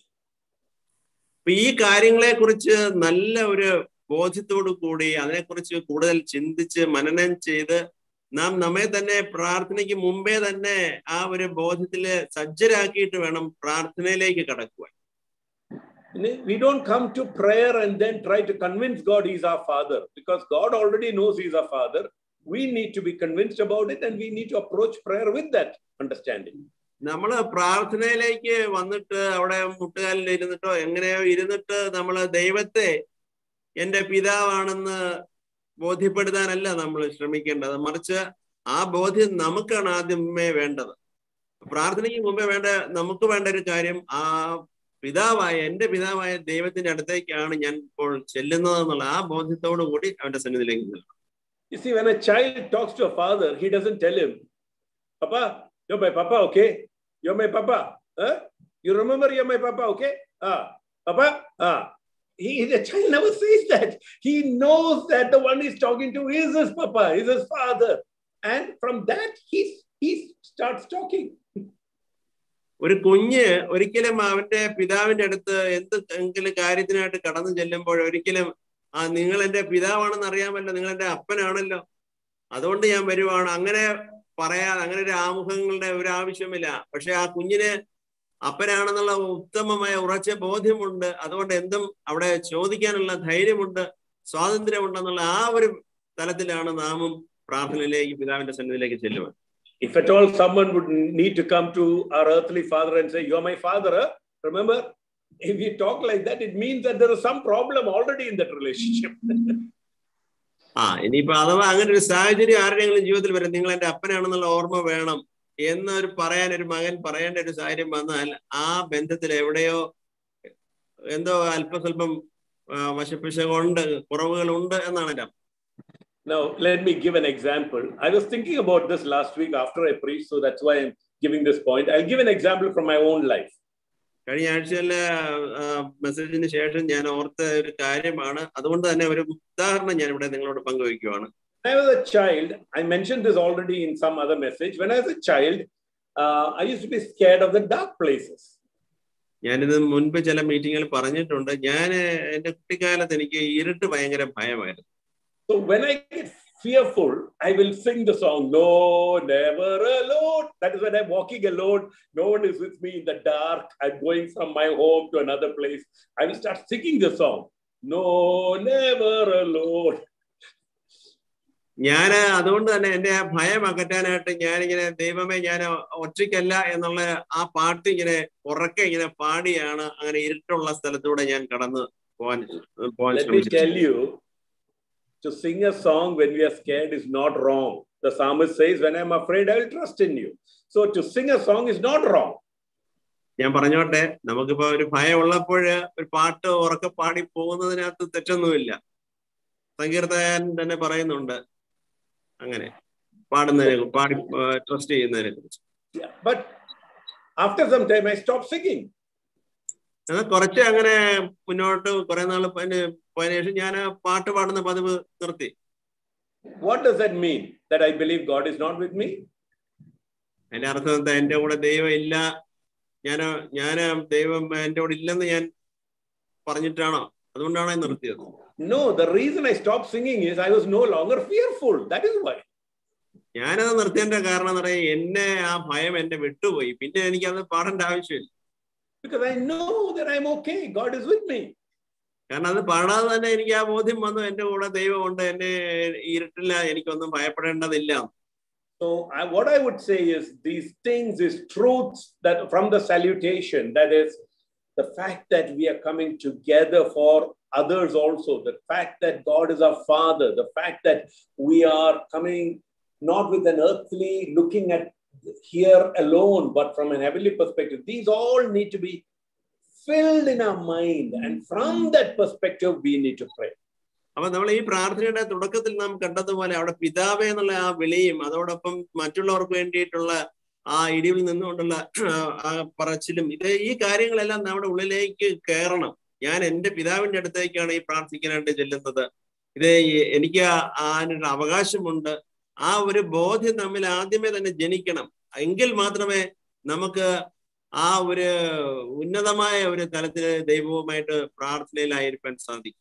B: ഈ കാര്യങ്ങളെ കുറിച്ച് നല്ല ഒരു ബോധ്യത്തോടു കൂടി അതിനെക്കുറിച്ച് കൂടുതൽ ചിന്തിച്ച് മനനം ചെയ്ത് നാം നമ്മെ തന്നെ പ്രാർത്ഥനയ്ക്ക് മുമ്പേ തന്നെ ആ ഒരു ബോധ്യത്തില് സജ്ജരാക്കിയിട്ട് വേണം പ്രാർത്ഥനയിലേക്ക് കടക്കുവാൻ.
A: We don't come to prayer and then try to convince God He's our Father, because God already knows He's our Father. We need to be convinced about it, and we need to approach prayer with that understanding.
B: നമ്മള് പ്രാർത്ഥനയിലേക്ക് വന്നിട്ട് അവിടെ മുട്ടുകാലിൽ ഇരുന്നിട്ടോ എങ്ങനെയോ ഇരുന്നിട്ട് നമ്മള് ദൈവത്തെ എന്റെ പിതാവാണെന്ന് ബോധ്യപ്പെടുത്താനല്ല നമ്മൾ ശ്രമിക്കേണ്ടത്, മറിച്ച് ആ ബോധ്യം നമുക്കാണ് ആദ്യമേ വേണ്ടത്. പ്രാർത്ഥനയ്ക്ക് മുമ്പേ വേണ്ട നമുക്ക് വേണ്ട ഒരു കാര്യം ആ പിതാവായ എന്റെ പിതാവായ ദൈവത്തിന്റെ അടുത്തേക്കാണ് ഞാൻ ഇപ്പോൾ ചെല്ലുന്നത് എന്നുള്ള ആ ബോധ്യത്തോടു കൂടി അവന്റെ സന്നിധിയിലേക്ക് ചെല്ലണം.
A: You see, when a child talks to a father, he doesn't tell him, Papa, you're my papa, okay? You're my papa. Huh? You remember you're my papa, okay? Ah, Papa, ah. He, the child never says that. He knows that the one he's talking to is his papa, is his father. And from that, he, he starts talking.
B: ഒരു കുഞ്ഞ് ഒരിക്കലും അവന്റെ പിതാവിന്റെ അടുത്ത് എന്തെങ്കിലും കാര്യത്തിനായിട്ട് കടന്നു ചെല്ലുമ്പോൾ ഒരിക്കലും ആ നിങ്ങൾ എന്റെ പിതാവാണെന്ന് അറിയാമല്ലോ, നിങ്ങൾ എന്റെ അപ്പനാണല്ലോ, അതുകൊണ്ട് ഞാൻ വരുവാണ്, അങ്ങനെ പറയാ അങ്ങനെ ഒരു ആമുഖങ്ങളുടെ ഒരു ആവശ്യമില്ല. പക്ഷെ ആ കുഞ്ഞിന് അപ്പനാണെന്നുള്ള ഉത്തമമായ ഉറച്ച ബോധ്യമുണ്ട്. അതുകൊണ്ട് എന്തും അവിടെ ചോദിക്കാനുള്ള ധൈര്യമുണ്ട്, സ്വാതന്ത്ര്യമുണ്ടെന്നുള്ള ആ ഒരു തലത്തിലാണ് നാമും പ്രാർത്ഥനയിലേക്ക് പിതാവിന്റെ സന്നിധിയിലേക്ക് ചെല്ലുവാൻ.
A: If at all someone would need to come to our earthly father and say, you're my father, Remember, if you talk like that, it means that there is some problem already in that relationship.
B: ആ ഇനിയിപ്പോ അഥവാ അങ്ങനെ ഒരു സാഹചര്യം ആരുടെയെങ്കിലും ജീവിതത്തിൽ വരും, നിങ്ങൾ എന്റെ അപ്പനാണെന്നുള്ള ഓർമ്മ വേണം എന്നൊരു പറയാൻ ഒരു മകൻ പറയേണ്ട ഒരു സാഹചര്യം വന്നാൽ ആ ബന്ധത്തിൽ എവിടെയോ എന്തോ അല്പസ്വല്പം വശപ്പിശകുണ്ട്, കുറവുകളുണ്ട് എന്നാണ് എൻ്റെ.
A: Now, let me give an example. I was thinking about this last week after I preached, so that's why I'm giving this point. I'll give an example from my own life.
B: കഴിഞ്ഞ ആഴ്ചയിലെ മെസ്സേജിന് ശേഷം ഞാൻ ഓർത്ത ഒരു കാര്യമാണ്, അതുകൊണ്ട് തന്നെ ഒരു ഉദാഹരണം ഞാൻ ഇവിടെ നിങ്ങളോട് പങ്കുവയ്ക്കുവാണ്.
A: When I was a child, I mentioned this already in some other message. When I was a child, uh, I used to be scared of the dark places.
B: ഞാനിത് മുൻപ് ചില മീറ്റിങ്ങുകൾ പറഞ്ഞിട്ടുണ്ട്. ഞാൻ എന്റെ കുട്ടിക്കാലത്ത് എനിക്ക് ഇരുട്ട് ഭയങ്കര ഭയമായിരുന്നു.
A: So when I get fearful, I will sing the song, "No, never alone." That is when I'm walking alone. No one is with me in the dark. I'm going from my home to another place. I will start singing the song, "No, never alone."
B: ഞാൻ അതുകൊണ്ട് തന്നെ എന്റെ ആ ഭയം അകറ്റാനായിട്ട് ഞാനിങ്ങനെ ദൈവമേ ഞാൻ ഒറ്റയ്ക്കല്ല എന്നുള്ള ആ പാട്ട് ഇങ്ങനെ ഉറക്കെ ഇങ്ങനെ പാടിയാണ് അങ്ങനെ ഇരുട്ടുള്ള സ്ഥലത്തൂടെ ഞാൻ കടന്ന് പോകാൻ പോകാൻ ശ്രമിച്ചത്.
A: To sing a song when we are scared is not wrong. The psalmist says, "When I'm afraid, I will trust in you." So to sing a song is not wrong.
B: ഞാൻ പറഞ്ഞോട്ടെ, നമുക്കിപ്പോ ഒരു ഭയം ഉള്ളപ്പോൾ ഒരു പാട്ട് ഉറക്കെ പാടി പോകുന്നതിനകത്ത് തെറ്റൊന്നുമില്ല. സങ്കീർത്തകൻ തന്നെ പറയുന്നുണ്ട് അങ്ങനെ പാടുന്നതിനെ പാടി ട്രസ്റ്റ് ചെയ്യുന്നതിനെ കുറിച്ച്.
A: But after some time I stopped singing.
B: എന്നാൽ കുറച്ച് അങ്ങനെ മുന്നോട്ട് കുറെ നാൾ പോയതിനു ശേഷം ഞാൻ പാട്ട് പാടുന്ന പതിവ് നിർത്തി.
A: What does that mean? That I believe God is not with me?
B: അതിന്റെ അർത്ഥം എന്താ? എന്റെ കൂടെ ദൈവം ഇല്ല, ഞാൻ ഞാൻ ദൈവം എന്റെ കൂടെ ഇല്ലെന്ന് ഞാൻ പറഞ്ഞിട്ടാണോ? അതുകൊണ്ടാണോ നിർത്തിയത്?
A: No, the reason I stopped singing is I was no longer fearful. That is why.
B: ഞാനത് നിർത്തിയതിന്റെ കാരണം എന്ന് പറയാൻ എന്നെ ആ ഭയം എന്നെ വിട്ടുപോയി. പിന്നെ എനിക്ക് അത് പാടേണ്ട ആവശ്യമില്ല.
A: Because I know that I'm okay. God is with me.
B: കാരണം അത് പാടാതെ തന്നെ എനിക്ക് ആ ബോധ്യം വന്നു, എന്റെ കൂടെ ദൈവമുണ്ട്, എന്നെ ഇരുട്ടില്ല, എനിക്കൊന്നും ഭയപ്പെടേണ്ടതില്ല.
A: So I, what I would say is these things is truths that from the salutation, that is the fact that we are coming together for others also, the fact that God is our Father, the fact that we are coming not with an earthly looking at here alone, but from an heavenly perspective. These all need to be filled in our mind, and from that perspective we need to pray.
B: അപ്പൊ നമ്മൾ ഈ പ്രാർത്ഥനയുടെ തുടക്കത്തിൽ നാം കണ്ടതുപോലെ അവിടെ പിതാവേ എന്നുള്ള ആ വിളിയും അതോടൊപ്പം മറ്റുള്ളവർക്ക് വേണ്ടിയിട്ടുള്ള ആ ഇടിവിൽ നിന്നുകൊണ്ടുള്ള ആ പറച്ചിലും, ഇത് ഈ കാര്യങ്ങളെല്ലാം നമ്മുടെ ഉള്ളിലേക്ക് കയറണം. ഞാൻ എന്റെ പിതാവിന്റെ അടുത്തേക്കാണ് ഈ പ്രാർത്ഥിക്കാനായിട്ട് ചെല്ലുന്നത്, ഇത് എനിക്ക് അതിനൊരു അവകാശമുണ്ട്. ആ ഒരു ബോധ്യം നമ്മിൽ ആദ്യമേ തന്നെ ജനിക്കണം. എങ്കിൽ മാത്രമേ നമുക്ക് ആ ഒരു ഉന്നതമായ ഒരു തലത്തിൽ ദൈവവുമായിട്ട് പ്രാർത്ഥനയിലായിരിക്കാൻ സാധിക്കും.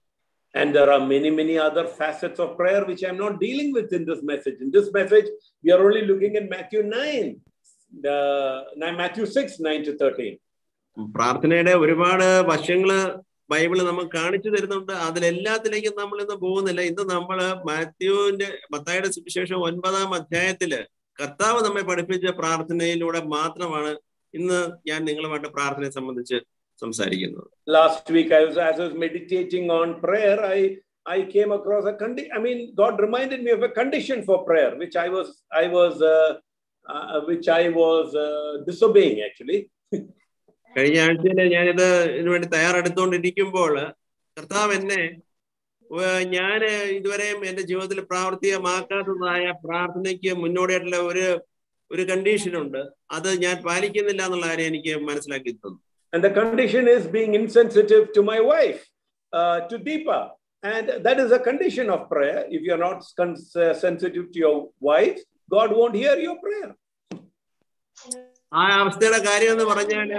A: And there are many, many other facets of prayer which I'm not dealing with in this message. In this message, we are only looking at Matthew nine, the Matthew six, nine to thirteen.
B: പ്രാർത്ഥനയുടെ ഒരുപാട് വശങ്ങള് Bible നമുക്ക് കാണിച്ചു തരുന്നുണ്ട്. അതിലെല്ലാത്തിലേക്കും നമ്മൾ ഇന്ന് പോകുന്നില്ല. ഇന്ന് നമ്മള് മാത്യുവിന്റെ മത്തായിയുടെ സുവിശേഷം ഒൻപതാം അധ്യായത്തില് കർത്താവ് നമ്മെ പഠിപ്പിച്ച പ്രാർത്ഥനയിലൂടെ മാത്രമാണ് ഇന്ന് ഞാൻ നിങ്ങളുമായിട്ട് പ്രാർത്ഥനയെ സംബന്ധിച്ച് സംസാരിക്കുന്നത്.
A: Last week, I was as I was meditating on prayer, I I came across a condition. I mean, God reminded me of a condition for prayer, which I was I was uh, uh, which I was uh, disobeying actually.
B: കഴിഞ്ഞ ആഴ്ചയില് ഞാനിത് ഇതിനു വേണ്ടി തയ്യാറെടുത്തുകൊണ്ടിരിക്കുമ്പോൾ കർത്താവ് എന്നെ ഞാൻ ഇതുവരെയും എന്റെ ജീവിതത്തിൽ പ്രാവർത്തികമാക്കാത്തതായ പ്രാർത്ഥനയ്ക്ക് മുന്നോടിയായിട്ടുള്ള ഒരു ഒരു കണ്ടീഷൻ ഉണ്ട്, അത് ഞാൻ പാലിക്കുന്നില്ല എന്നുള്ള കാര്യം എനിക്ക് മനസ്സിലാക്കി തന്നു.
A: And the condition is being insensitive to my wife, uh, to Deepa. And that is a condition of prayer. If you're not sensitive to your wife, God won't hear your prayer.
B: ആ അവസ്ഥയുടെ കാര്യം എന്ന് പറഞ്ഞാല്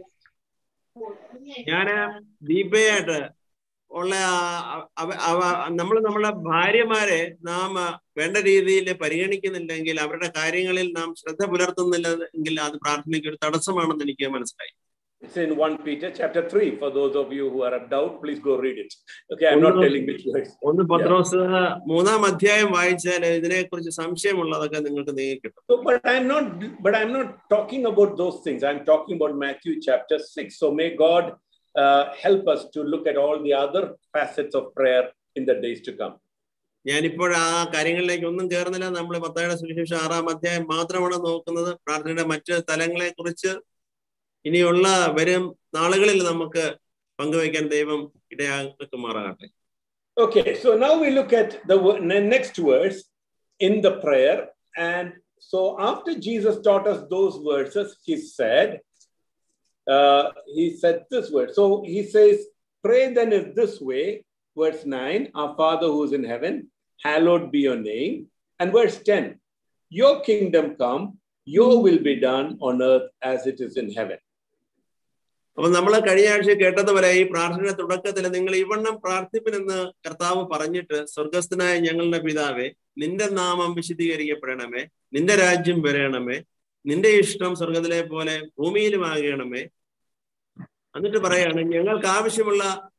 B: ഞാന് ദീപയായിട്ട് ഉള്ള നമ്മൾ നമ്മളെ ഭാര്യമാരെ നാം വേണ്ട രീതിയിൽ പരിഗണിക്കുന്നില്ലെങ്കിൽ, അവരുടെ കാര്യങ്ങളിൽ നാം ശ്രദ്ധ പുലർത്തുന്നില്ല എങ്കിൽ അത് പ്രാർത്ഥനയ്ക്ക് ഒരു തടസ്സമാണെന്ന് എനിക്ക് മനസ്സിലായി.
A: It's in First Peter chapter three. For those of you who are in doubt, please go read it. Okay, I'm not telling which verse.
B: ഒന്ന് പത്രോസ് മൂന്നാം അധ്യായം വായിച്ചാൽ ഇതിനെക്കുറിച്ച് സംശയമുള്ളതൊക്കെ നിങ്ങൾക്ക് നീങ്ങിക്കിട്ടും.
A: So, but I'm not. But I'm not talking about those things. I'm talking about Matthew chapter six. So may God uh, help us to look at all the other facets of prayer in the days to come.
B: ഞാനിപ്പോൾ ആ കാര്യങ്ങളിലേക്ക് ഒന്നും കയറുന്നില്ല. നമ്മൾ മത്തായിയുടെ സുവിശേഷം ആറാം അധ്യായം മാത്രമാണ് നോക്കുന്നത്. പ്രാർത്ഥനയുടെ മറ്റ് തലങ്ങളെ കുറിച്ച് ഇനിയുള്ള വരും നാളുകളിൽ നമുക്ക് പങ്കുവയ്ക്കാൻ ദൈവം ഇടയാക്കുമാറാകട്ടെ.
A: Okay, so now we look at the next verse in the prayer. And so after Jesus taught us those verses, he said, uh, he said this word. So he says, pray then in this way, verse nine, our Father who is in heaven, hallowed be your name. And verse ten, your kingdom come, your will be done on earth as it is in heaven.
B: അപ്പൊ നമ്മൾ കഴിഞ്ഞ ആഴ്ച കേട്ടതുപോലെ ഈ പ്രാർത്ഥനയുടെ തുടക്കത്തിൽ നിങ്ങൾ ഇവണ്ണം പ്രാർത്ഥിപ്പിനെന്ന് കർത്താവ് പറഞ്ഞിട്ട്, സ്വർഗസ്ഥനായ ഞങ്ങളുടെ പിതാവേ, നിന്റെ നാമം വിശുദ്ധീകരിക്കപ്പെടണമേ, നിന്റെ രാജ്യം വരണമേ, നിന്റെ ഇഷ്ടം സ്വർഗത്തിലെ പോലെ ഭൂമിയിലും ആകണമേ. എന്നിട്ട് പറയാണ് ഞങ്ങൾക്ക് ആവശ്യമുള്ള.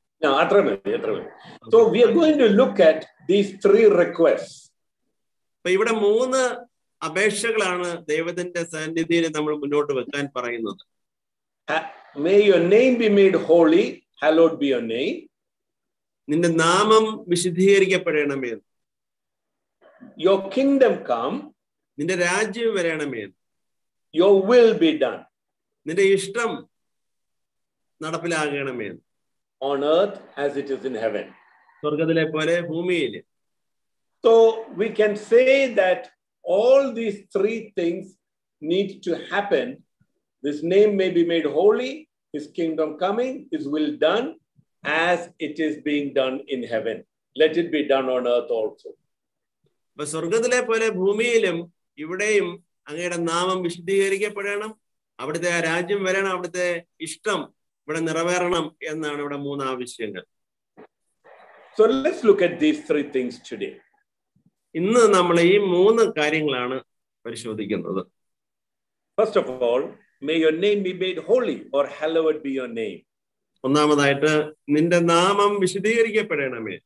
A: So we are going to look at these three requests.
B: അപ്പൊ ഇവിടെ മൂന്ന് അപേക്ഷകളാണ് ദൈവത്തിന്റെ സന്നിധിയിൽ നമ്മൾ മുന്നോട്ട് വെക്കാൻ പറയുന്നത്.
A: May your name be made holy, hallowed be your name.
B: നിന്റെ നാമം വിശുദ്ധീകരിക്കപ്പെടണമേ.
A: Your kingdom come.
B: നിന്റെ രാജ്യം വരണമേ.
A: Your will be done.
B: നിന്റെ ഇഷ്ടം നടപ്പിലാകണമേ.
A: On earth as it is in heaven.
B: സ്വർഗത്തിലെ പോലെ ഭൂമിയിൽ.
A: So we can say that all these three things need to happen. His name may be made holy, his kingdom coming, his will done as it is being done in heaven. Let it be done on earth also.
B: അപ്പൊ സ്വർഗത്തിലെ പോലെ ഭൂമിയിലും ഇവിടെയും അങ്ങയുടെ നാമം വിശുദ്ധീകരിക്കപ്പെടണം, അവിടുത്തെ ആ രാജ്യം വരണം, അവിടുത്തെ ഇഷ്ടം ഇവിടെ നിറവേറണം എന്നാണ് ഇവിടെ മൂന്ന് ആവശ്യങ്ങൾ.
A: So let's look at these three things today.
B: ഇന്ന് നമ്മൾ ഈ മൂന്ന് കാര്യങ്ങളാണ് പരിശോധിക്കുന്നത്.
A: First of all, may your name be made holy, or hallowed be your name.
B: ഒന്നാമതായിട്ട് നിന്റെ നാമം വിശുദ്ധീകരിക്കപ്പെടണമേ.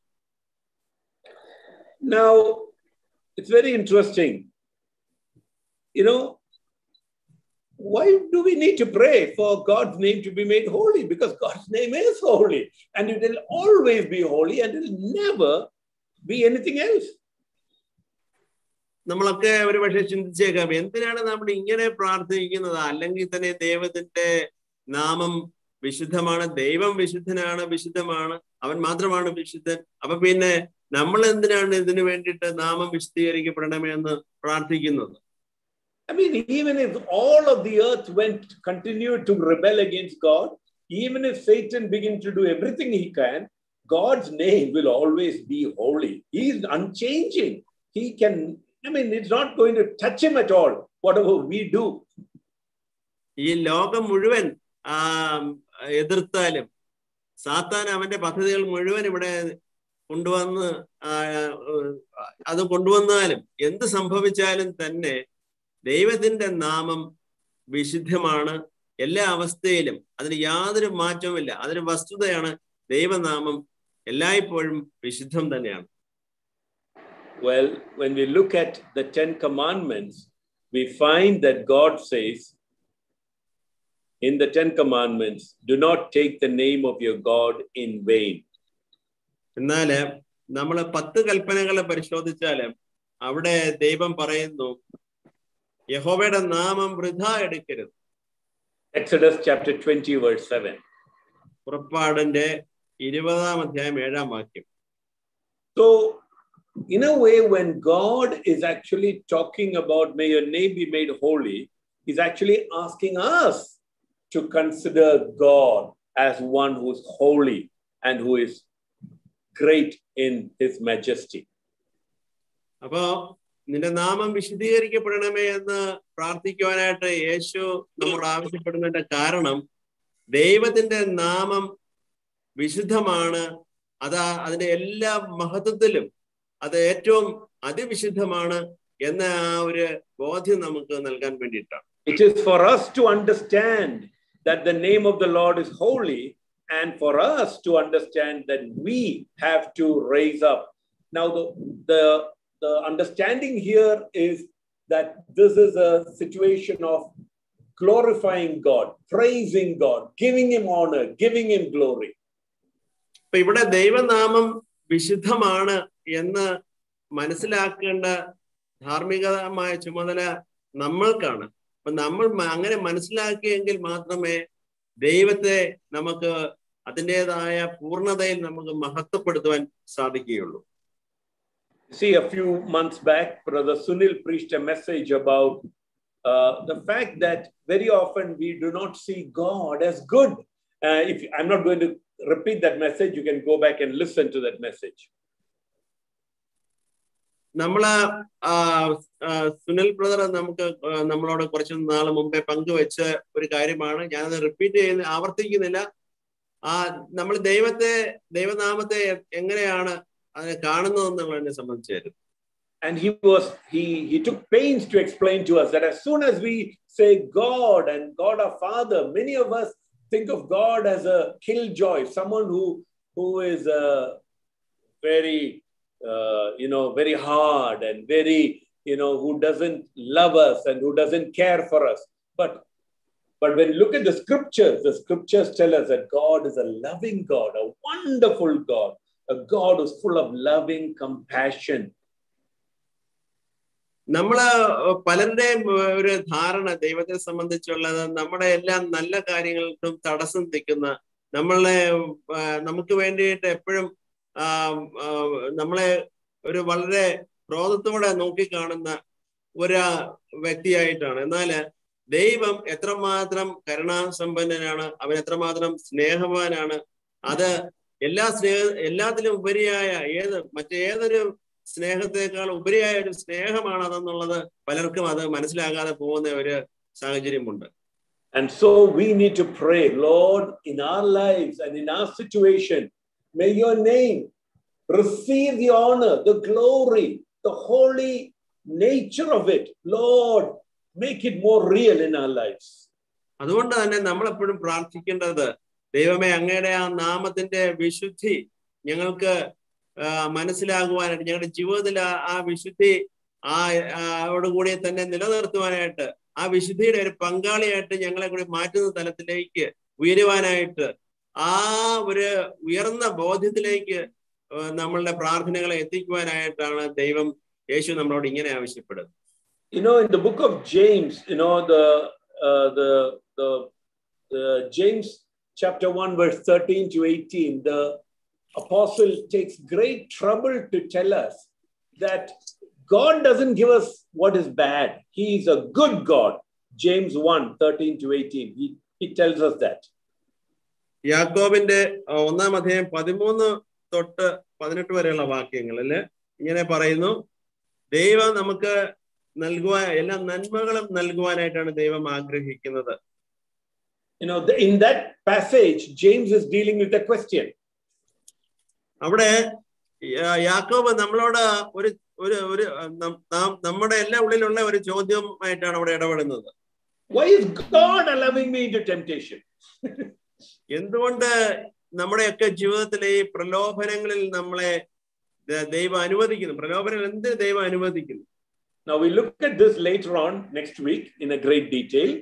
A: Now, it's very interesting. You know, why do we need to pray for God's name to be made holy? Because God's name is holy, and it will always be holy, and it will never be anything else.
B: നമ്മളൊക്കെ ഒരു പക്ഷേ ചിന്തിച്ചേക്കാം, എന്തിനാണ് നമ്മൾ ഇങ്ങനെ പ്രാർത്ഥിക്കുന്നത്? അല്ലെങ്കിൽ തന്നെ ദൈവത്തിന്റെ നാമം വിശുദ്ധമാണ്, ദൈവം വിശുദ്ധനാണ്, വിശുദ്ധമാണ്, അവൻ മാത്രമാണ് വിശുദ്ധൻ. അപ്പൊ പിന്നെ നമ്മൾ എന്തിനാണ് ഇതിനു വേണ്ടിയിട്ട് നാമം വിശുദ്ധീകരിക്കപ്പെടണമേ എന്ന് പ്രാർത്ഥിക്കുന്നത്?
A: I mean, even if all of the earth went continued to rebel against God, even if Satan begins to do everything he can, God's name will always be holy. He is unchanging. He can, I mean, it's not going to touch him at all, whatever we do.
B: ഈ ലോകം മുഴുവൻ ആ എതിർത്താലും സാത്താൻ അവന്റെ പദ്ധതികൾ മുഴുവൻ ഇവിടെ കൊണ്ടുവന്ന് അത് കൊണ്ടുവന്നാലും എന്ത് സംഭവിച്ചാലും തന്നെ ദൈവത്തിന്റെ നാമം വിശുദ്ധമാണ് എല്ലാ അവസ്ഥയിലും. അതിന് യാതൊരു മാറ്റവുമില്ല. അതൊരു വസ്തുതയാണ്. ദൈവനാമം എല്ലായ്പ്പോഴും വിശുദ്ധം തന്നെയാണ്.
A: Well, when we look at the Ten Commandments, we find that God says in the Ten Commandments, do not take the name of your God in vain.
B: എന്നാല് നമ്മൾ പത്ത് കൽപ്പനകളെ പരിശോധിച്ചാല് അവിടെ ദൈവം പറയുന്നു, യഹോവയുടെ നാമം വൃഥാ എടുക്കരുത്.
A: Exodus chapter twenty verse seven.
B: പുറപ്പാടിന്റെ ഇരുപതാം അധ്യായം ഏഴാം വാക്യം.
A: So in a way, when God is actually talking about may your name be made holy, he's actually asking us to consider God as one who is holy and who is great in his majesty.
B: അപ്പോ നിന്റെ നാമം വിശുദ്ധീകരിക്കപ്പെടണമേ എന്ന് പ്രാർത്ഥിക്കുവാനായിട്ട് യേശു നമ്മൾ ആവശ്യപ്പെടുന്നതിന്റെ കാരണം ദൈവത്തിന്റെ നാമം വിശുദ്ധമാണ്. അതാ അതിന്റെ എല്ലാ മഹത്വത്തിലും അത് ഏറ്റവും അതിവിശുദ്ധമാണ് എന്ന ആ ഒരു ബോധ്യം നമുക്ക് നൽകാൻ വേണ്ടിയിട്ടാണ്.
A: It is for us to understand that the name of the Lord is holy, and for us to understand that we have to raise up. Now, the, the, the understanding here is that this is a situation of glorifying God, praising God, giving him honor, giving him glory.
B: ഇപ്പൊ ഇവിടെ ദൈവനാമം വിശുദ്ധമാണ് എന്ന് മനസ്സിലാക്കേണ്ട ധാർമ്മികമായ ചുമതല നമ്മൾക്കാണ്. അപ്പൊ നമ്മൾ അങ്ങനെ മനസ്സിലാക്കിയെങ്കിൽ മാത്രമേ ദൈവത്തെ നമുക്ക് അതിൻ്റെതായ പൂർണ്ണതയിൽ നമുക്ക് മഹത്വപ്പെടുത്തുവാൻ സാധിക്കുകയുള്ളൂ.
A: See, a few months back, Brother Sunil preached a message about uh, the fact that very often we do not see God as good. Uh, if I'm not going to repeat that message, you can go back and listen to that message.
B: നമ്മള് Sunil brother നമുക്ക് നമ്മളോട് കുറച്ച് നാൾ മുമ്പേ പങ്കുവെച്ച ഒരു കാര്യമാണ്. ഞാനത് റിപ്പീറ്റ് ചെയ്യുന്ന ആവർത്തിക്കുന്നില്ല. ആ നമ്മൾ ദൈവത്തെ ദൈവനാമത്തെ എങ്ങനെയാണ് അതിനെ കാണുന്നതെന്നുള്ളതിനെ സംബന്ധിച്ചായിരുന്നു.
A: And he was he he took pains to explain to us that as soon as we say God and God our Father, many of us think of God as a killjoy, someone who who is uh, very uh, you know very hard and very you know who doesn't love us and who doesn't care for us. But but when you look at the scriptures, the scriptures tell us that God is a loving God, a wonderful God, a God who's full of loving compassion.
B: നമ്മള് പലരുടെയും ഒരു ധാരണ ദൈവത്തെ സംബന്ധിച്ചുള്ളത് നമ്മുടെ എല്ലാ നല്ല കാര്യങ്ങൾക്കും തടസ്സം നിൽക്കുന്ന, നമ്മളെ നമുക്ക് വേണ്ടിയിട്ട് എപ്പോഴും നമ്മളെ ഒരു വളരെ ക്രോധത്തോടെ നോക്കിക്കാണുന്ന ഒരു വ്യക്തിയായിട്ടാണ്. എന്നാൽ ദൈവം എത്രമാത്രം കരുണാസമ്പന്നനാണ്, അവൻ എത്രമാത്രം സ്നേഹവാനാണ്. അത് എല്ലാ സ്നേഹ എല്ലാത്തിലും ഉപരിയായ ഏത് മറ്റേതൊരു സ്നേഹത്തെക്കാൾ ഉപരിയായ ഒരു സ്നേഹമാണ് അതെന്നുള്ളത് പലർക്കും അത് മനസ്സിലാകാതെ പോകുന്ന ഒരു സാഹചര്യമുണ്ട്.
A: And so we need to pray, Lord, in our lives and in our situation, may your name receive the honor, the glory, the holy nature of it. Lord, make it more real in our lives.
B: അതുകൊണ്ട് തന്നെ നമ്മൾ എപ്പോഴും പ്രാർത്ഥിക്കേണ്ടത്, ദൈവമേ അങ്ങയുടെ ആ നാമത്തിന്റെ വിശുദ്ധി ഞങ്ങൾക്ക് മനസ്സിലാകുവാനായിട്ട്, ഞങ്ങളുടെ ജീവിതത്തിൽ ആ വിശുദ്ധി ആ ഓടുകൂടി തന്നെ നിലനിർത്തുവാനായിട്ട്, ആ വിശുദ്ധിയുടെ ഒരു പങ്കാളിയായിട്ട് ഞങ്ങളെ കൂടി മാറ്റുന്ന തലത്തിലേക്ക് ഉയരുവാനായിട്ട്, ആ ഒരു ഉയർന്ന ബോധ്യത്തിലേക്ക് നമ്മളുടെ പ്രാർത്ഥനകളെ എത്തിക്കുവാനായിട്ടാണ് ദൈവം യേശു നമ്മളോട് ഇങ്ങനെ ആവശ്യപ്പെടുന്നത്.
A: You know, in the book of James, you know, the uh, the the uh, James chapter one verse thirteen to eighteen, the apostle takes great trouble to tell us that God doesn't give us what is bad. He is a good God. James one thirteen to eighteen, he, he tells us that.
B: യാക്കോബിന്റെ ഒന്നാം അധ്യായം പതിമൂന്ന് തൊട്ട് പതിനെട്ട് വരെയുള്ള വാക്യങ്ങളിൽ ഇങ്ങനെ പറയുന്നു, ദൈവം നമുക്ക് നൽകുവാൻ എല്ലാ നന്മകളും നൽകുവാനായിട്ടാണ് ദൈവം ആഗ്രഹിക്കുന്നത്.
A: You know, in that passage, James is dealing with a question.
B: അവിടെ യാക്കോബ് നമ്മളോട് ഒരു ഒരു ഒരു നമ്മുടെ എല്ലാ ഉള്ളിലുള്ള ഒരു ചോദ്യമായിട്ടാണ് അവിടെ ഇടപെടുന്നത്.
A: Why is God allowing me into temptation?
B: എന്തുകൊണ്ട് നമ്മുടെയൊക്കെ ജീവിതത്തിലെ ഈ പ്രലോഭനങ്ങളിൽ നമ്മളെ ദൈവം അനുവദിക്കുന്നു? പ്രലോഭനങ്ങൾ എന്തിന് ദൈവം അനുവദിക്കുന്നു?
A: Now we look at this later on next week in a great detail.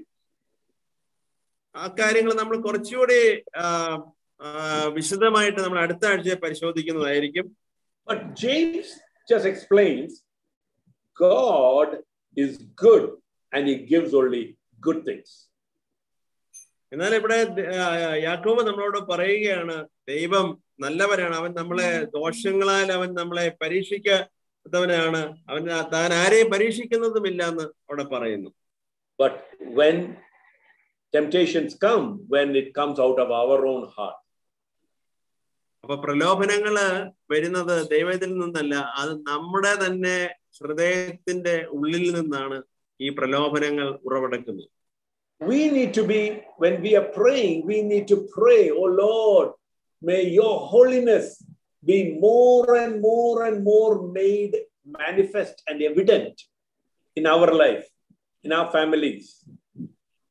B: ആ കാര്യങ്ങൾ നമ്മൾ കുറച്ചുകൂടി വിശദമായിട്ട് നമ്മൾ അടുത്ത ആഴ്ച പരിശോധിക്കുന്നതായിരിക്കും.
A: But James just explains God is good and he gives only good things.
B: എന്നാൽ ഇവിടെ യാക്കോബ് നമ്മളോട് പറയുകയാണ്, ദൈവം നല്ലവനാണ്, അവൻ നമ്മളെ ദോഷങ്ങളാൽ അവൻ നമ്മളെ പരീക്ഷിക്കാത്തവനാണ്, അവൻ താൻ ആരെയും പരീക്ഷിക്കുന്നതുമില്ല എന്ന് അവിടെ പറയുന്നു.
A: But when temptations come, when it comes out of our own heart.
B: അപ്പൊ പ്രലോഭനങ്ങള് വരുന്നത് ദൈവത്തിൽ നിന്നല്ല, അത് നമ്മുടെ തന്നെ ഹൃദയത്തിന്റെ ഉള്ളിൽ നിന്നാണ് ഈ പ്രലോഭനങ്ങൾ ഉറവെടുക്കുന്നത്.
A: We need to be, when we are praying, we need to pray, oh Lord, may your holiness be more and more and more made manifest and evident in our life, in our families.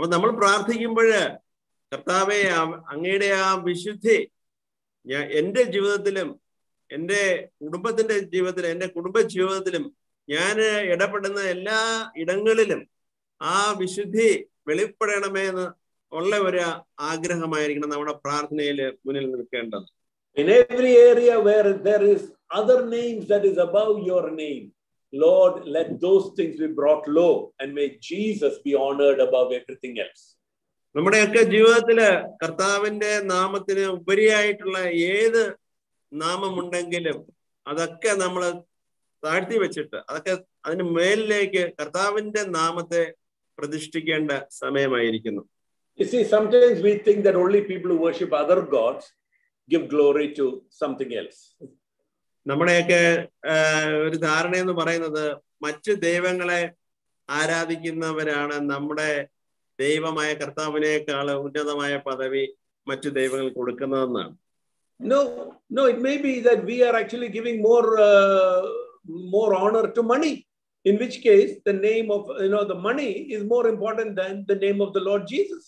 B: അപ്പൊ നമ്മൾ പ്രാർത്ഥിക്കുമ്പോഴ് കർത്താവെ അങ്ങയുടെ ആ വിശുദ്ധി ഞാൻ എൻ്റെ ജീവിതത്തിലും എൻ്റെ കുടുംബത്തിന്റെ ജീവിതത്തിലും എൻ്റെ കുടുംബ ജീവിതത്തിലും ഞാൻ ഇടപെടുന്ന എല്ലാ ഇടങ്ങളിലും ആ വിശുദ്ധി വെളിപ്പെടണമേ എന്ന് ഉള്ള ഒരു ആഗ്രഹമായിരിക്കണം നമ്മുടെ പ്രാർത്ഥനയിൽ മുന്നിൽ നിൽക്കേണ്ടത്.
A: In every area where there is other names that is above your name, Lord, let those things be brought low and may Jesus be honored above everything else.
B: നമ്മുടെയൊക്കെ ജീവിതത്തില് കർത്താവിന്റെ നാമത്തിന് ഉപരിയായിട്ടുള്ള ഏത് നാമമുണ്ടെങ്കിലും അതൊക്കെ നമ്മൾ താഴ്ത്തി വെച്ചിട്ട് അതൊക്കെ അതിന് മേലിലേക്ക് കർത്താവിന്റെ നാമത്തെ പ്രതിഷ്ഠിക്കേണ്ട സമയമായിരിക്കുന്നു.
A: You see, sometimes we think that only people who worship other gods give glory to something else.
B: നമ്മുടെയൊക്കെ ഒരു ധാരണ എന്ന് പറയുന്നത് മറ്റ് ദൈവങ്ങളെ ആരാധിക്കുന്നവരാണ് നമ്മുടെ ദൈവമായ കർത്താവിനേക്കാൾ ഉന്നതമായ പദവി മറ്റു ദൈവങ്ങൾക്ക് കൊടുക്കുന്നതെന്നാണ്.
A: No, no, it may be that we are actually giving more uh, more honor to money, in which case the name of, you know, the money is more important than the name of the Lord Jesus.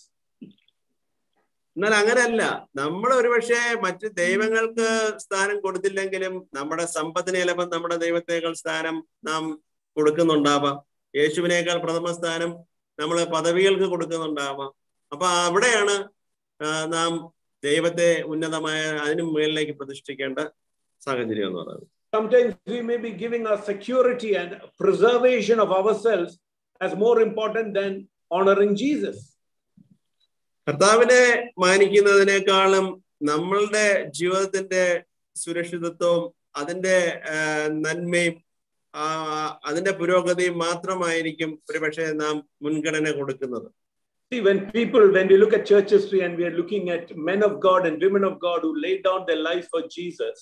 B: എന്നാൽ അങ്ങനെയല്ല, നമ്മൾ ഒരുപക്ഷെ മറ്റു ദൈവങ്ങൾക്ക് സ്ഥാനം കൊടുത്തില്ലെങ്കിലും നമ്മുടെ സമ്പത്തിന് ചിലപ്പോൾ നമ്മുടെ ദൈവത്തേക്കാൾ സ്ഥാനം നാം കൊടുക്കുന്നുണ്ടാവാം. യേശുവിനേക്കാൾ പ്രഥമ സ്ഥാനം നമ്മൾ പദവികൾക്ക് കൊടുക്കുന്നുണ്ടാവാം. അപ്പൊ അവിടെയാണ് നാം ദൈവത്തെ ഉന്നതമായ അതിനു മുകളിലേക്ക് പ്രതിഷ്ഠിക്കേണ്ട സാഹചര്യം എന്ന് പറയുന്നത്.
A: Sometimes we may be giving our security and preservation of ourselves as more important than honoring Jesus.
B: കർത്താവിനെ മാനിക്കുന്നതിനേക്കാളും നമ്മളുടെ ജീവിതത്തിന്റെ സുരക്ഷിതത്വവും അതിന്റെ നന്മയും അതിന്റെ പുരോഗതിയും മാത്രമായിരിക്കും ഒരുപക്ഷെ നാം മുൻഗണന കൊടുക്കുന്നത്.
A: See, when people, when we look at church history and we are looking at men of God and women of God who laid down their lives for Jesus,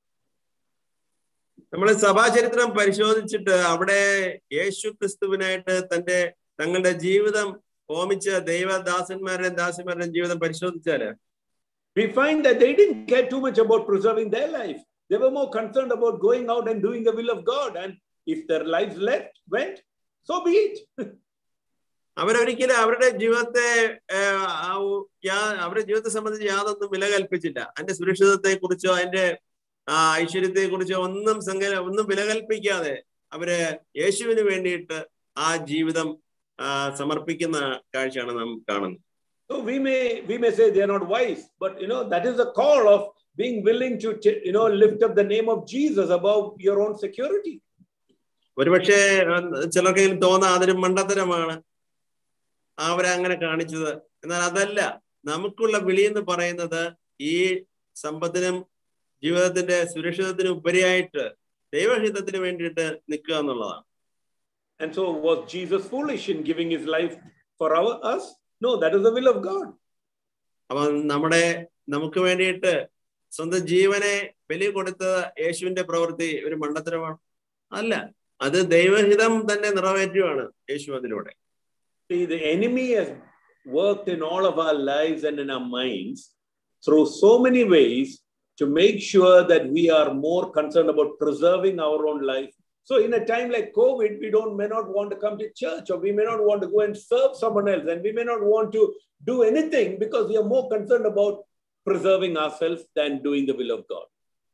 B: നമ്മൾ സഭാചരിത്രം പരിശോധിച്ചിട്ട് അവിടെ യേശു ക്രിസ്തുവിനായിട്ട് തന്റെ തങ്ങളുടെ ജീവിതം ഹോമിച്ച ദൈവദാസന്മാരുടെയും ദാസിമാരുടെയും ജീവിതം പരിശോധിച്ചാല്
A: we find that they didn't care too much about preserving their life. They were more concerned about going out and doing the will of God, and if their lives left went, so be it.
B: അവരൊരിക്കലും അവരുടെ ജീവിതത്തെ അവരുടെ ജീവിതത്തെ സംബന്ധിച്ച് യാതൊന്നും വില കൽപ്പിച്ചില്ല. അതിന്റെ സുരക്ഷിതത്തെ കുറിച്ചോ അതിന്റെ ഐശ്വര്യത്തെ കുറിച്ചോ ഒന്നും സംഘ ഒന്നും വില കൽപ്പിക്കാതെ അവര് യേശുവിന് വേണ്ടിയിട്ട് ആ ജീവിതം സമർപ്പിക്കുന്ന കാഴ്ചയാണ് നാം കാണുന്നത്.
A: So we may we may say they are not wise, but you know that is the call of being willing to you know lift up the name of Jesus above your own security.
B: ഒരുപക്ഷെ ചിലർക്ക് തോന്നാ അതൊരു മണ്ടത്തരമാണ് അവരങ്ങനെ കാണിച്ചത്. എന്നാൽ അതല്ല, നമുക്കുള്ള വിളി എന്ന് പറയുന്നത് ഈ സമ്പത്തിനും ജീവിതത്തിന്റെ സുരക്ഷിതത്തിനും ഉപരിയായിട്ട് ദൈവഹിതത്തിന് വേണ്ടിയിട്ട് നിൽക്കുക എന്നുള്ളതാണ്.
A: And so was Jesus foolish in giving his life for our us? No, that is the will of God.
B: അപ്പൊ നമ്മുടെ നമുക്ക് വേണ്ടിയിട്ട് സ്വന്തം ജീവനെ ബലി കൊടുത്ത യേശുവിന്റെ പ്രവൃത്തി ഒരു മണ്ടത്തരമാണ്? അല്ല, അത് ദൈവഹിതം തന്നെ നിറവേറ്റുകയാണ് യേശു അതിലൂടെ.
A: See, the enemy has worked in all of our lives and in our minds through so many ways to make sure that we are more concerned about preserving our own life. So in a time like COVID, we don't may not want to come to church, or we may not want to go and serve someone else, and we may not want to do anything because we are more concerned about preserving ourselves than doing the will of God.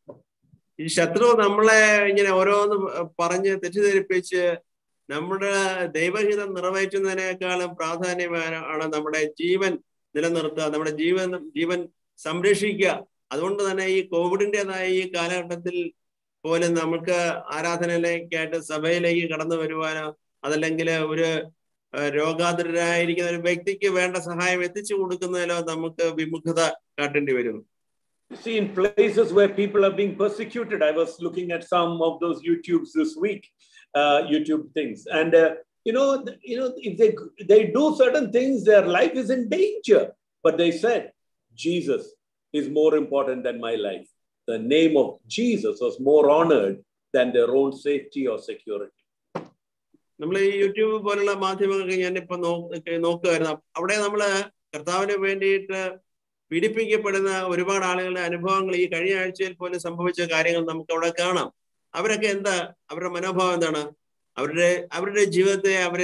B: ഈ ശത്രു നമ്മളെ ഇങ്ങനെ ഓരോന്ന് പറഞ്ഞ് തെറ്റിദ്ധരിപ്പിച്ച് നമ്മുടെ ദൈവഹിതം നിറവേറ്റുന്നതിനേക്കാളും പ്രാധാന്യമാണ് നമ്മുടെ ജീവൻ നിലനിർത്തുക, നമ്മുടെ ജീവൻ ജീവൻ സംരക്ഷിക്കുക. അതുകൊണ്ട് തന്നെ ഈ കോവിഡിൻ്റെതായ ഈ കാലഘട്ടത്തിൽ പോലും നമുക്ക് ആരാധനയിലേക്കായിട്ട് സഭയിലേക്ക് കടന്നു വരുവാനോ അതല്ലെങ്കിൽ ഒരു രോഗാതുരരായിരിക്കുന്ന ഒരു വ്യക്തിക്ക് വേണ്ട സഹായം എത്തിച്ചു കൊടുക്കുന്നതിലോ നമുക്ക് വിമുഖത കാട്ടേണ്ടി വരും.
A: See, in places where people are being persecuted, I was looking at some of those YouTubes this week, uh, YouTube things, and uh, you know, you know, if they they do certain things, their life is in danger. But they said, Jesus is more important than my life. The name of Jesus was more honored than their own safety or security.
B: നമ്മൾ ഈ YouTube പോലുള്ള മാധ്യമങ്ങൾക്ക് ഞാനിപ്പോ നോക്കുമായിരുന്നു. അവിടെ നമ്മള് കർത്താവിന് വേണ്ടിയിട്ട് പീഡിപ്പിക്കപ്പെടുന്ന ഒരുപാട് ആളുകളുടെ അനുഭവങ്ങൾ ഈ കഴിഞ്ഞ ആഴ്ചയിൽ പോലും സംഭവിച്ച കാര്യങ്ങൾ നമുക്ക് അവിടെ കാണാം. അവരൊക്കെ എന്താ അവരുടെ മനോഭാവം എന്താണ്? അവരുടെ അവരുടെ ജീവിതത്തെ അവര്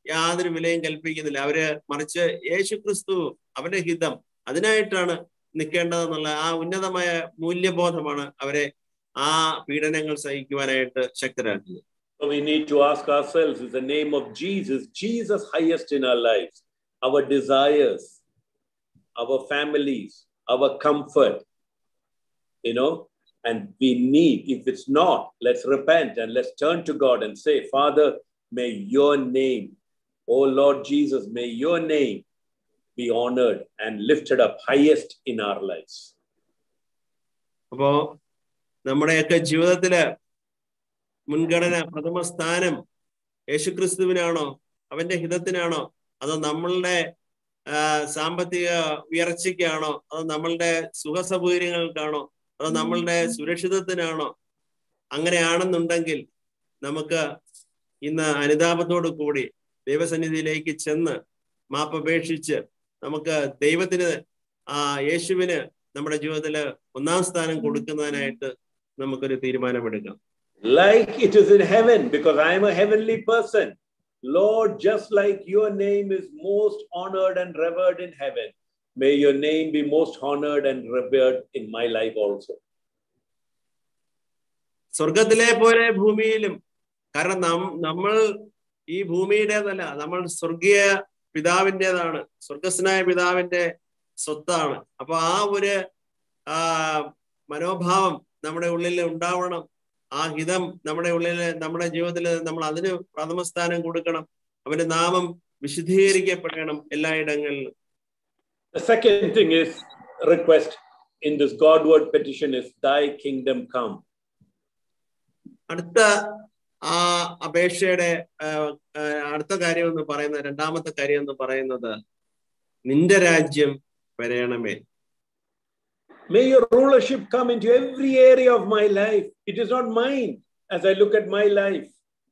B: യാതൊരു വിലയും കൽപ്പിക്കുന്നില്ല. അവര് മറിച്ച് യേശു ക്രിസ്തു അവന്റെ ഹിതം അതിനായിട്ടാണ് നിൽക്കേണ്ടതെന്നുള്ള ആ ഉന്നതമായ മൂല്യബോധമാണ് അവരെ ആ പീഡനങ്ങൾ സഹിക്കുവാനായിട്ട് ശക്തരാക്കുന്നത്.
A: So we need to ask ourselves, is the name of Jesus, Jesus highest in our lives, our desires, our families, our comfort, you know, and we need, if it's not, let's repent and let's turn to God and say, Father, may your name, oh Lord Jesus, may your name be honored and lifted up highest in our lives.
B: അപ്പോ നമ്മുടെയൊക്കെ ജീവിതത്തില് മുൻഗണന, പ്രഥമ സ്ഥാനം യേശുക്രിസ്തുവിനാണോ, അവന്റെ ഹിതത്തിനാണോ, അതോ നമ്മളുടെ സാമ്പത്തിക ഉയർച്ചയ്ക്കാണോ, അതോ നമ്മളുടെ സുഖസൗകര്യങ്ങൾക്കാണോ, അതോ നമ്മളുടെ സുരക്ഷിതത്വത്തിനാണോ? അങ്ങനെയാണെന്നുണ്ടെങ്കിൽ നമുക്ക് ഇന്ന് അനുതാപത്തോടു കൂടി ദൈവസന്നിധിയിലേക്ക് ചെന്ന് മാപ്പപേക്ഷിച്ച് നമുക്ക് ദൈവത്തിന് ആ യേശുവിന് നമ്മുടെ ജീവിതത്തില് ഒന്നാം സ്ഥാനം കൊടുക്കുന്നതിനായിട്ട് നമുക്കൊരു തീരുമാനമെടുക്കാം.
A: Like it is in heaven, because I am a heavenly person. Lord, just like your name is most honored and revered in heaven, may your name be most honored and revered in my life also.
B: സ്വർഗത്തിലെ പോലെ ഭൂമിയിലും, കാരണം നമ്മൾ ഈ ഭൂമിയുടേതല്ല, നമ്മൾ സ്വർഗീയ പിതാവിൻ്റെതാണ്, സ്വർഗസ്നായ പിതാവിന്റെ സ്വത്താണ്. അപ്പൊ ആ ഒരു ആ മനോഭാവം നമ്മുടെ ഉള്ളിൽ ഉണ്ടാവണം. ആ ഹിതം നമ്മുടെ ഉള്ളില്, നമ്മുടെ ജീവിതത്തിൽ നമ്മൾ അതിന് പ്രഥമ സ്ഥാനം കൊടുക്കണം. അവന്റെ നാമം വിശുദ്ധീകരിക്കപ്പെടണം എല്ലായിടങ്ങളിലും.
A: The second thing is request in this Godward petition is thy kingdom come.
B: അടുത്ത ആ അപേക്ഷയുടെ അടുത്ത കാര്യം എന്ന് പറയുന്നത്, രണ്ടാമത്തെ കാര്യം എന്ന് പറയുന്നത് നിന്റെ രാജ്യം വരയണമേ.
A: May your rulership come into every area of my life. It is not mine as I look at my life.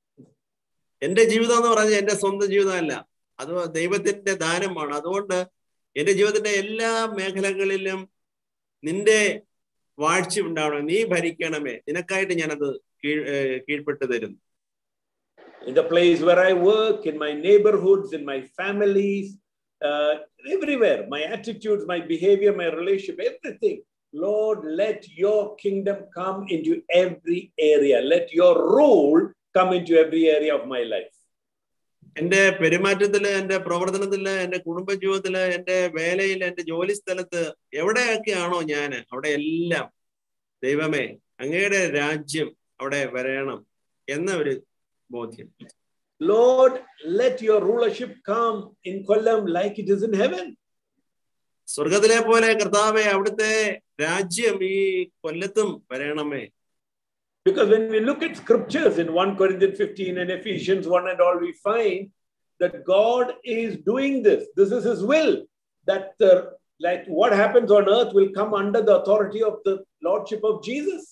B: എന്റെ ജീവിതം എന്ന് പറഞ്ഞാൽ എന്റെ സ്വന്തം ജീവിതമല്ല, അത് ദൈവത്തിന്റെ ദാനമാണ്. അതുകൊണ്ട് എന്റെ ജീവിതത്തിന്റെ എല്ലാ മേഖലകളിലും നിന്റെ വാഴ്ച ഉണ്ടാവണം, നീ ഭരിക്കണമേ, നിനക്കായിട്ട് ഞാനത് കീഴ്പ്പെട്ടു തരുന്നു.
A: In the place where I work, in my neighborhoods, in my families, uh, everywhere, my attitudes, my behavior, my relationship, everything. Lord, let your kingdom come into every area. Let your rule come into every area of my life.
B: എന്റെ പെരുമാറ്റത്തില്, എന്റെ പ്രവർത്തനത്തില്, എന്റെ കുടുംബ ജീവിതത്തില്, എന്റെ വേലയിൽ, എന്റെ ജോലി സ്ഥലത്ത് എവിടെയൊക്കെയാണോ ഞാൻ, അവിടെ എല്ലാം ദൈവമേ അങ്ങയുടെ രാജ്യം അവിടെ വരണം എന്ന ഒരു ബോധ്യം.
A: Lord, let your rulership come in Kollam like it is in heaven.
B: സ്വർഗത്തിലെ പോലെ കർത്താവേ അവിടുത്തെ രാജ്യം ഈ കൊല്ലത്തും വരണമേ.
A: Because when we look at scriptures in First Corinthians fifteen and Ephesians one and all, we find that God is doing this. This is his will, that the, like what happens on earth will come under the authority of the lordship of Jesus.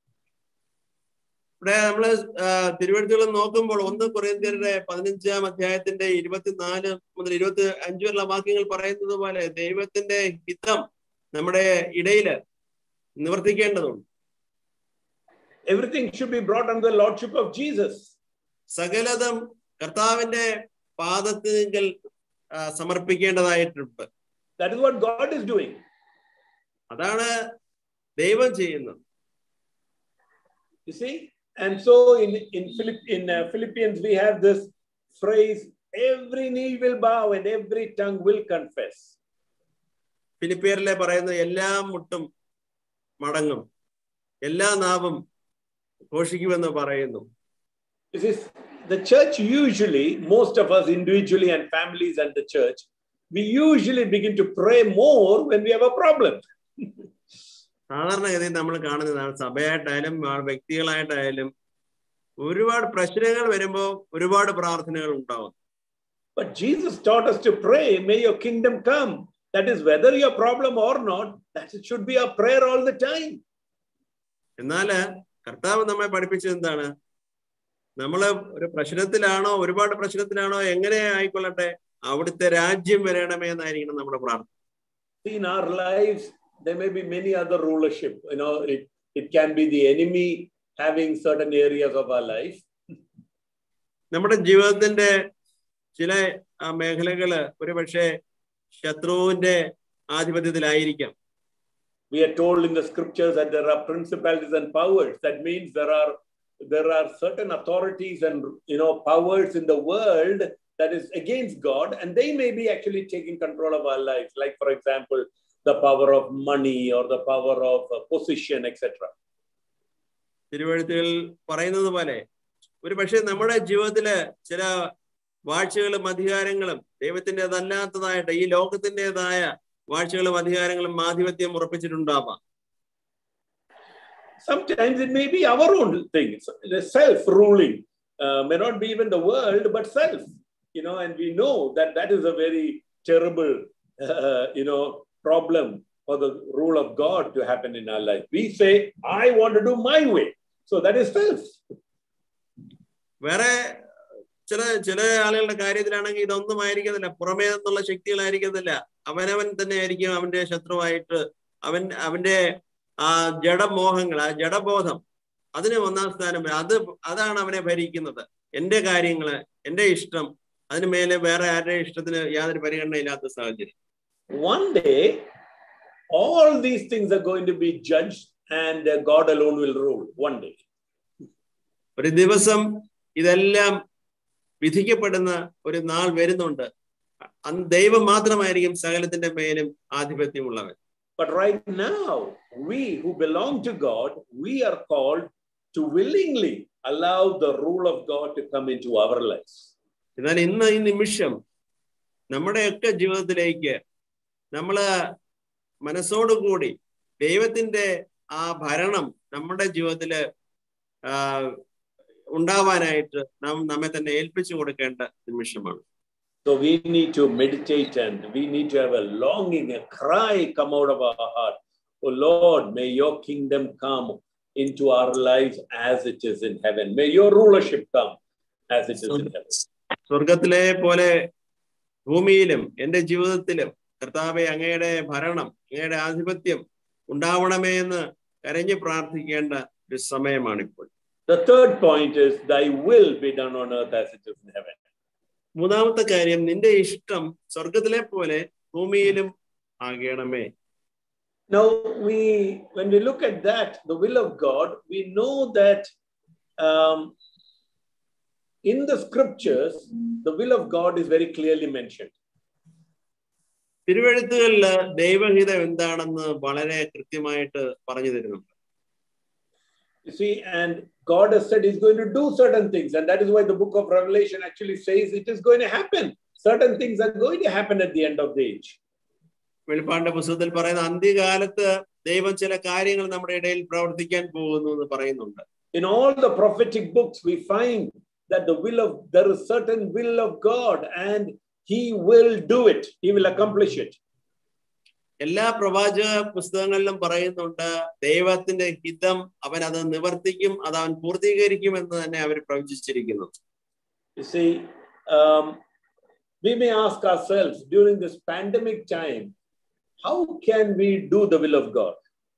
B: ഇവിടെ നമ്മള് തിരുവഴുത്തുകൾ നോക്കുമ്പോൾ ഒന്ന് കൊരിന്ത്യരുടെ പതിനഞ്ചാം അധ്യായത്തിന്റെ ഇരുപത്തിനാല് മുതൽ ഇരുപത്തി അഞ്ച് വരെയുള്ള വാക്യങ്ങൾ പറയുന്നത് പോലെ ദൈവത്തിന്റെ ഹിതം നമ്മുടെ ഇടയില് നിവർത്തിക്കേണ്ടതുണ്ട്.
A: Everything should be brought under the lordship of Jesus.
B: സകലതും കർത്താവിന്റെ പാദത്തിൽ സമർപ്പിക്കേണ്ടതായിട്ടുണ്ട്.
A: That is what God is doing.
B: അതാണ് ദൈവം ചെയ്യുന്നത്.
A: You see? And so in in Philipp, in uh, Philippians we have this phrase, every knee will bow and every tongue will confess.
B: ഫിലിപ്പിയരിലെ പറയുന്ന എല്ലാ മുട്ടും മടങ്ങും, എല്ലാ നാവും ഘോഷിക്കുമെന്ന് പറയുന്നു.
A: This is the church. Usually, most of us individually and families and the church, we usually begin to pray more when we have a problem.
B: സാധാരണഗതിയിൽ നമ്മൾ കാണുന്നതാണ്, സഭയായിട്ടായാലും വ്യക്തികളായിട്ടായാലും ഒരുപാട് പ്രശ്നങ്ങൾ വരുമ്പോൾ ഒരുപാട് പ്രാർത്ഥനകൾ ഉണ്ടാവും.
A: But Jesus taught us to pray, may your kingdom come. That is, whether your problem or not, that it should be a prayer all the time.
B: എന്നാൽ കർത്താവ് നമ്മെ പഠിപ്പിച്ചത് എന്താണ്? നമ്മള് ഒരു പ്രശ്നത്തിലാണോ, ഒരുപാട് പ്രശ്നത്തിലാണോ, എങ്ങനെ ആയിക്കൊള്ളട്ടെ, അവിടുത്തെ രാജ്യം വരണമേ എന്നായിരിക്കണം നമ്മുടെ പ്രാർത്ഥന.
A: In our lives, there may be many other rulership. You know, it, it can be the enemy having certain areas of our life.
B: നമ്മുടെ ജീവിതത്തിന്റെ ചില മേഖലകള് ഒരു പക്ഷേ ശത്രുവിന്റെ ആധിപത്യത്തിലായിരിക്കാം.
A: We are told in the scriptures that there are principalities and powers. That means there are there are certain authorities and, you know, powers in the world that is against God, and they may be actually taking control of our lives. Like, for example, the power of money or the power of uh, position, et cetera.
B: തിരുവഴുത്തുകൾ പറയുന്നത് പോലെ ഒരു പക്ഷേ നമ്മുടെ ജീവിതത്തില് ചില വാഴ്ചകളും അധികാരങ്ങളും ദൈവത്തിൻ്റെതല്ലാത്തതായിട്ട് ഈ ലോകത്തിൻ്റെതായ വാഴ്ചകളും അധികാരങ്ങളും ആധിപത്യം ഉറപ്പിച്ചിട്ടുണ്ടാവാം.
A: Sometimes it may be our own thing, self-ruling, uh, may not be even the world, but self, you know, and we know that that is a very terrible, uh, you know, problem for the rule of God to happen in our life. We say, I want to do my way. So that is self.
B: വേറെ ചില ചില ആളുകളുടെ കാര്യത്തിലാണെങ്കിൽ ഇതൊന്നും ആയിരിക്കുന്നില്ല, പുറമേ നിന്നുള്ള ശക്തികളായിരിക്കുന്നില്ല, അവനവൻ തന്നെ ആയിരിക്കും അവന്റെ ശത്രുവായിട്ട്. അവൻ അവന്റെ ആ ജഡമോഹങ്ങൾ, ആ ജഡബോധം, അതിന് ഒന്നാം സ്ഥാനം. അത് അതാണ് അവനെ ഭരിക്കുന്നത്. എന്റെ കാര്യങ്ങള്, എന്റെ ഇഷ്ടം, അതിന് മേലെ വേറെ ആരുടെ ഇഷ്ടത്തിന് യാതൊരു പരിഗണനയില്ലാത്ത സാഹചര്യം.
A: One day all these things are going to be judged and God alone will rule. One day.
B: ഒരു ദിവസം ഇതെല്ലാം വിധിക്കപ്പെടുന്ന ഒരു നാൾ വരുന്നുണ്ട്. ദൈവം മാത്രമായിരിക്കും സകലത്തിന്റെ മേലും ആധിപത്യമുള്ളവൻ.
A: But right now, we who belong to God, we are called to willingly allow the rule of God to come into our lives.
B: എന്നാൽ ഇന്ന് ഈ നിമിഷം നമ്മുടെയൊക്കെ ജീവിതത്തിലേക്ക് നമ്മള് മനസ്സോടുകൂടി ദൈവത്തിന്റെ ആ ഭരണം നമ്മുടെ ജീവിതത്തില് ആ ഉണ്ടാവാനായിട്ട് നാം നമ്മെ തന്നെ ഏൽപ്പിച്ചു കൊടുക്കേണ്ട നിമിഷമാണ്.
A: So we need to meditate and we need to have a longing, a cry come out of our heart. Oh Lord, may your kingdom come into our lives as it is in heaven. May your rulership come as it is in heaven.
B: സ്വർഗത്തിലെ പോലെ ഭൂമിയിലും എന്റെ ജീവിതത്തിലും കർത്താവേ അങ്ങയുടെ ഭരണം, അങ്ങയുടെ ആധിപത്യം ഉണ്ടാവണമേ എന്ന് കരഞ്ഞു പ്രാർത്ഥിക്കേണ്ട ഒരു സമയമാണിപ്പോൾ.
A: The third point is, thy will be done on earth as it is in heaven.
B: മൂന്നാമത്തെ കാര്യം, നിന്റെ ഇഷ്ടം സ്വർഗത്തിലെ പോലെ ഭൂമിയിലും ആകണമേ.
A: Now, we when we look at that, the will of God, we know that um, in the scriptures, the will of God is very clearly mentioned.
B: തിരുവെഴുത്തുകളില് ദൈവഹിതം എന്താണെന്ന് വളരെ കൃത്യമായിട്ട് പറഞ്ഞു തരുന്നുണ്ട്.
A: You see, and God has said he's going to do certain things, and that is why the book of Revelation actually says it is going to happen. Certain things are going to happen at the end of the age.
B: വെളിപ്പാടിന്റെ പുസ്തകത്തിൽ പറയുന്ന അന്ത്യകാലത്ത് ദൈവം ചില കാര്യങ്ങൾ നമ്മുടെ ഇടയിൽ പ്രവർത്തിക്കാൻ പോകുന്നു എന്ന് പറയുന്നുണ്ട്.
A: In all the prophetic books, we find that the will of there is certain will of God, and he will do it. He will accomplish it.
B: എല്ലാ പ്രവാചക പുസ്തകങ്ങളിലും പറയുന്നുണ്ട് ദൈവത്തിന്റെ ഹിതം അവൻ അത് നിവർത്തിക്കും, അത് അവൻ പൂർത്തീകരിക്കും എന്ന് തന്നെ അവർ പ്രവചിച്ചിരിക്കുന്നു.
A: You see, um, we may ask ourselves during this pandemic time, how can we do the will of God?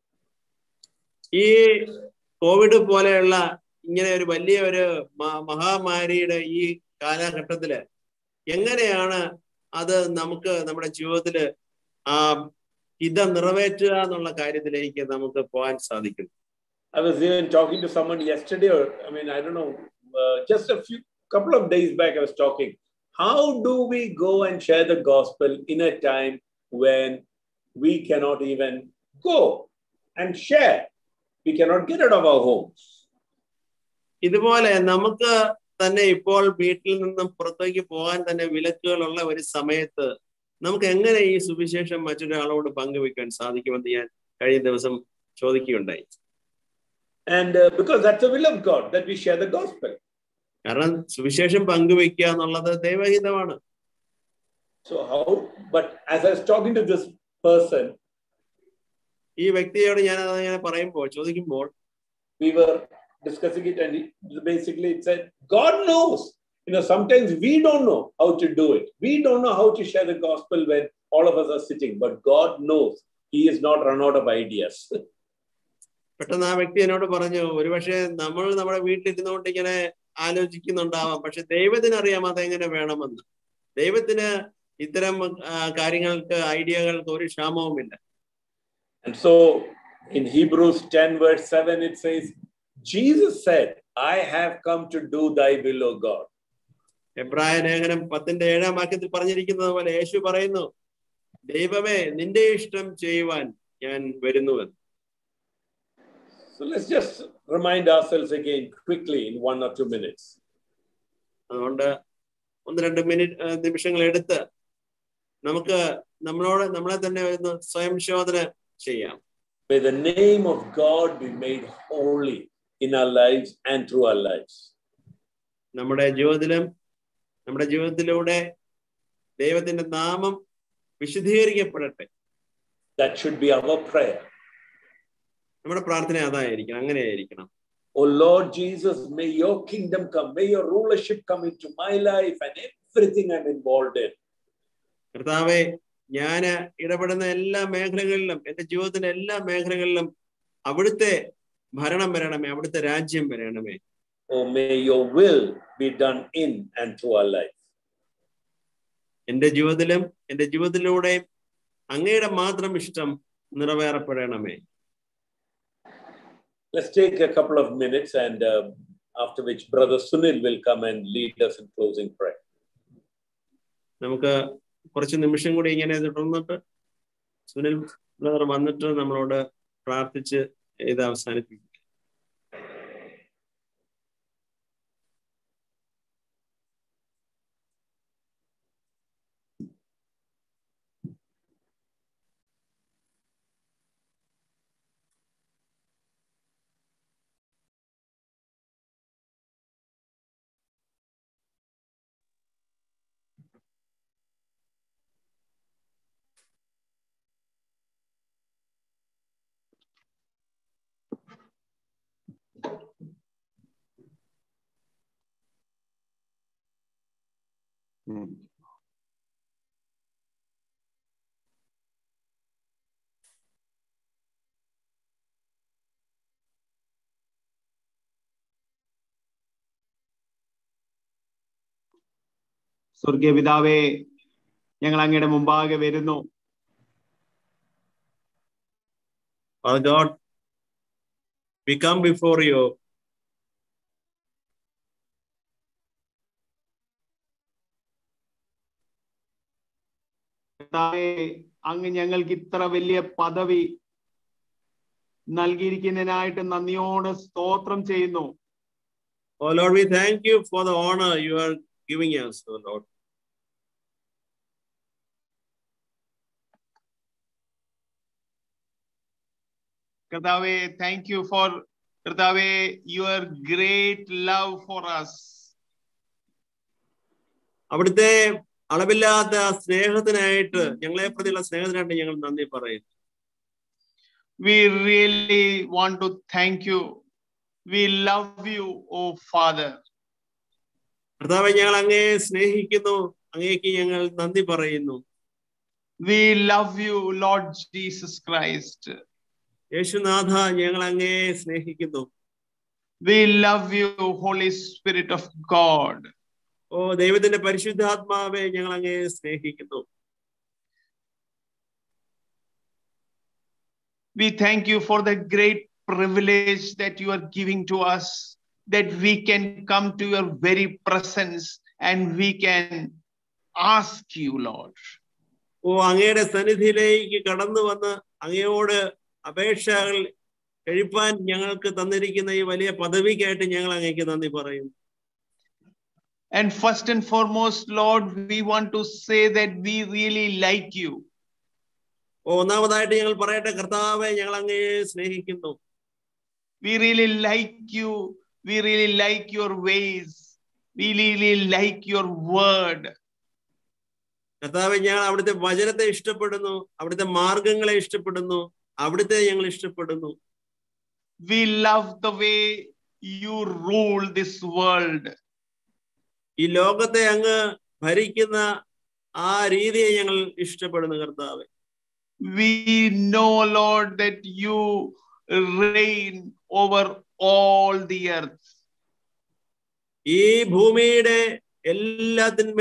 B: ഈ കോവിഡ് പോലെയുള്ള ഇങ്ങനെ ഒരു വലിയ ഒരു മഹാമാരിയുടെ ഈ കാലഘട്ടത്തില് എങ്ങനെയാണ് അത് നമുക്ക് നമ്മുടെ ജീവിതത്തില് ആ ഹിതം നിറവേറ്റുക എന്നുള്ള കാര്യത്തിലേക്ക് നമുക്ക് പോകാൻ സാധിക്കും.
A: I was even talking to someone yesterday, or I mean, I don't know, uh, just a few couple of days back, I was talking. How do we go and share the gospel in a time when we cannot even go and share? We cannot get out of our homes.
B: ഇതുപോലെ നമുക്ക് തന്നെ ഇപ്പോൾ വീട്ടിൽ നിന്നും പുറത്തേക്ക് പോകാൻ തന്നെ വിലക്കുകളുള്ള ഒരു സമയത്ത് നമുക്ക് എങ്ങനെ ഈ സുവിശേഷം മറ്റൊരാളോട് പങ്കുവെക്കാൻ സാധിക്കുമെന്ന് ഞാൻ കഴിഞ്ഞ ദിവസം ചോദിക്കുകയുണ്ടായി.
A: And uh, because that's the will of God that we share the gospel.
B: കാരണം സുവിശേഷം പങ്കുവെക്കുക എന്നുള്ളത് ദൈവഹിതമാണ്.
A: So how? But as I was talking to this person,
B: ഈ വ്യക്തിയോട് ഞാൻ അതങ്ങനെ പറയുമ്പോൾ ചോദിക്കുമ്പോൾ
A: we were discussing it, and basically it said, God knows. You know, sometimes we don't know how to do it. We don't know how to share the gospel when all of us are sitting, but God knows. He is not run out of ideas.
B: പെട്ടെന്ന് ആ വ്യക്തി എന്നോട് പറഞ്ഞു, ഒരുപക്ഷെ നമ്മൾ നമ്മുടെ വീട്ടിലിരുന്നുകൊണ്ട് ഇങ്ങനെ ആലോചിക്കുന്നുണ്ടാവാം, പക്ഷെ ദൈവത്തിന് അറിയാം അതെങ്ങനെ വേണമെന്ന്. ദൈവത്തിന് ഇത്തരം കാര്യങ്ങൾക്ക് ഐഡിയകൾക്ക് ഒരു ക്ഷാമവുമില്ല.
A: And so in Hebrews ten verse seven it says, Jesus said, I have come to do thy will, O God.
B: എബ്രായ ലേഖനം പത്തിന്റെ ഏഴാം വാക്യത്തിൽ പറഞ്ഞിരിക്കുന്നത് പോലെ യേശു പറയുന്നു, ദൈവമേ നിന്റെ ഇഷ്ടം ചെയ്യുവാൻ ഞാൻ വരുന്നുവെന്ന്.
A: So let's just remind ourselves again quickly in one or two minutes.
B: അതുകൊണ്ട് ഒന്ന് രണ്ട് മിനിറ്റ് നിമിഷങ്ങൾ എടുത്ത് നമുക്ക് നമ്മളോട് നമ്മളെ തന്നെ ഒന്ന് സ്വയം ശോധന ചെയ്യാം.
A: May the name of God be made holy in our lives and through our lives.
B: നമ്മുടെ ജീവിതത്തിലും നമ്മുടെ ജീവിതത്തിലൂടെ ദൈവത്തിന്റെ നാമം വിശുദ്ധീകരിക്കപ്പെടട്ടെ.
A: That should be our prayer.
B: നമ്മുടെ പ്രാർത്ഥന അതായിരിക്കണം, അങ്ങനെയായിരിക്കണം.
A: Oh Lord Jesus, may your kingdom come, may your rulership come into my life and everything I'm involved in.
B: കർത്താവേ, ഞാൻ ഇടപെടുന്ന എല്ലാ മേഖലകളിലും എൻ്റെ ജീവിതത്തിന്റെ എല്ലാ മേഖലകളിലും അവിടുത്തെ ഭരണം വരണമേ, അവിടുത്തെ രാജ്യം വരണമേ.
A: Oh, may your will be done in and through our life.
B: എൻ്റെ ജീവിതത്തിലും എൻ്റെ ജീവിതത്തിലൂടെയും അങ്ങയുടെ മാത്രം ഇഷ്ടം നിറവേറപ്പെടണമേ.
A: Let's take a couple of minutes and uh, after which Brother Sunil will come and lead us in closing prayer.
B: നമുക്ക് കുറച്ച് നിമിഷം കൂടി ഇങ്ങനെ തുടർന്നിട്ട് സുനിൽ ബ്രദർ വന്നിട്ട് നമ്മളോട് പ്രാർത്ഥിച്ച് ഇത് അവസാനിപ്പിക്കും.
D: സ്വർഗീയ പിതാവേ, ഞങ്ങൾ അങ്ങയുടെ മുമ്പാകെ വരുന്നു.
B: Our God, we come before you.
D: കർത്താവേ, അങ്ങ് ഞങ്ങൾക്ക് ഇത്ര വലിയ പദവി നൽകിയിരിക്കുന്നതിനായിട്ട് നന്ദിയോടെ സ്തോത്രം ചെയ്യുന്നു.
B: Oh Lord, we thank you for the honor you are giving us, oh Lord.
D: കർത്താവേ, thank you for കർത്താവേ your great love for us.
B: അവിടുത്തെ അളവില്ലാത്ത സ്നേഹത്തിനായിട്ട്, ഞങ്ങളെ പ്രതിയുള്ള സ്നേഹത്തിനായിട്ട് ഞങ്ങൾ നന്ദി പറയുന്നു.
D: We really want to thank you. We love you, oh Father.
B: കർത്താവേ, ഞങ്ങൾ അങ്ങയെ സ്നേഹിക്കുന്നു, അങ്ങേക്ക് ഞങ്ങൾ നന്ദി പറയുന്നു.
D: We love you, Lord Jesus Christ.
B: യേശുനാഥ, ഞങ്ങൾ അങ്ങയെ സ്നേഹിക്കുന്നു.
D: We love you, Holy Spirit of God.
B: ഓ ദൈവത്തിന്റെ പരിശുദ്ധാത്മാവേ, ഞങ്ങൾ അങ്ങയെ സ്നേഹിക്കുന്നു.
D: We thank you for the great privilege that you are giving to us, that we can come to your very presence and we can ask you, Lord.
B: ഓ അങ്ങയുടെ സന്നിധിയിലേക്ക് കടന്നു വന്ന് അങ്ങയോട് അപേക്ഷകൾ കഴിപ്പാൻ ഞങ്ങൾക്ക് തന്നിരിക്കുന്ന ഈ വലിയ പദവിക്കായിട്ട് ഞങ്ങൾ അങ്ങേക്ക് നന്ദി പറയുന്നു.
D: And first and foremost, Lord, we want to say that we really like you.
B: ഓ ഒന്നാമതായിട്ട് ഞങ്ങൾ പറയട്ടെ, കർത്താവേ, ഞങ്ങൾ അങ്ങയെ സ്നേഹിക്കുന്നു.
D: We really like you. We really like your ways. We really like your word.
B: കർത്താവേ, ഞങ്ങൾ അവിടുത്തെ വചനത്തെ ഇഷ്ടപ്പെടുന്നു, അവിടുത്തെ മാർഗങ്ങളെ ഇഷ്ടപ്പെടുന്നു, അവിടുത്തെ ഞങ്ങൾ ഇഷ്ടപ്പെടുന്നു.
D: We love the way you rule this world.
B: ഈ ലോകത്തെ അങ്ങ് ഭരിക്കുന്ന ആ രീതിയെ ഞങ്ങൾ ഇഷ്ടപ്പെടുന്നു കർത്താവേ.
D: We know, Lord, that you reign over all the earth.
B: ഈ ഭൂമിയുടെ എല്ലാത്തിന്മേലും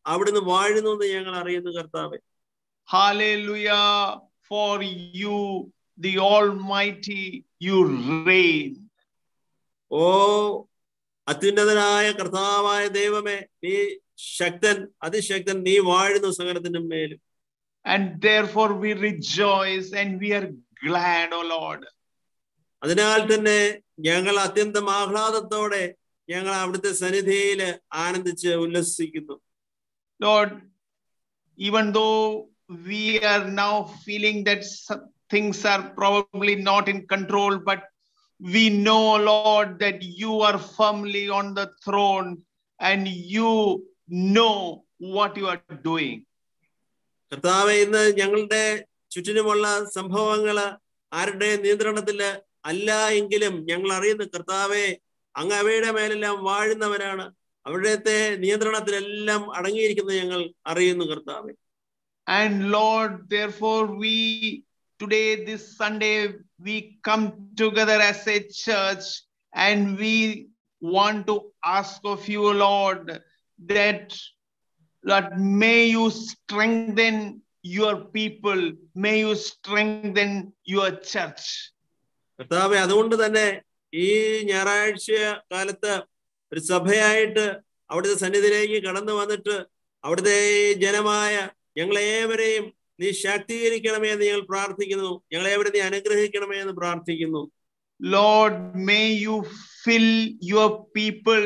B: അവിടുന്ന് വാഴുന്നു എന്ന് ഞങ്ങൾ അറിയുന്നു കർത്താവേ.
D: Hallelujah. For you, the Almighty, you reign.
B: ഓ അത്യുന്നതനായ കർത്താവായ ദൈവമേ, നീ ശക്തൻ, അതിശക്തൻ, നീ വാഴുന്നു സകലത്തിന്റെ മേലും.
D: And therefore we rejoice and we are glad, O Lord.
B: അതിനാൽ തന്നെ ഞങ്ങൾ അത്യന്തം ആഹ്ലാദത്തോടെ ഞങ്ങൾ അവിടുത്തെ സന്നിധിയിൽ ആനന്ദിച്ച് ഉല്ലസിക്കുന്നു.
D: Lord, even though we are now feeling that things are probably not in control, but we know, Lord, that you are firmly on the throne and you know what you are doing.
B: കർത്താവേ, ഇന്ന് ഞങ്ങളുടെ ചുറ്റിനുമുള്ള സംഭവങ്ങള് ആരുടെ നിയന്ത്രണത്തില് അല്ല എങ്കിലും ഞങ്ങൾ അറിയുന്നു കർത്താവേ, അങ്ങ് അവയുടെ മേലെല്ലാം വാഴുന്നവരാണ്, അവിടുത്തെ നിയന്ത്രണത്തിലെല്ലാം അടങ്ങിയിരിക്കുന്നത് ഞങ്ങൾ അറിയുന്നു കർത്താവേ.
D: And Lord, therefore we today, this Sunday, we come together as a church and we want to ask of you, Lord, that Lord, may you strengthen your people, may you strengthen your church.
B: കർത്താവേ, അതുകൊണ്ട് തന്നെ ഈ ഞായറാഴ്ച കാലത്ത് ഒരു സഭയായിട്ട് അവിടുത്തെ സന്നിധിയിലേക്ക് കടന്നു വന്നിട്ട് അവിടുത്തെ ജനമായ ഞങ്ങളേവരെയും നീ ശാക്തീകരിക്കണമേ എന്ന് ഞങ്ങൾ പ്രാർത്ഥിക്കുന്നു. ഞങ്ങളേവരെയും നീ അനുഗ്രഹിക്കണമേ എന്ന് പ്രാർത്ഥിക്കുന്നു.
D: Lord, may you fill your people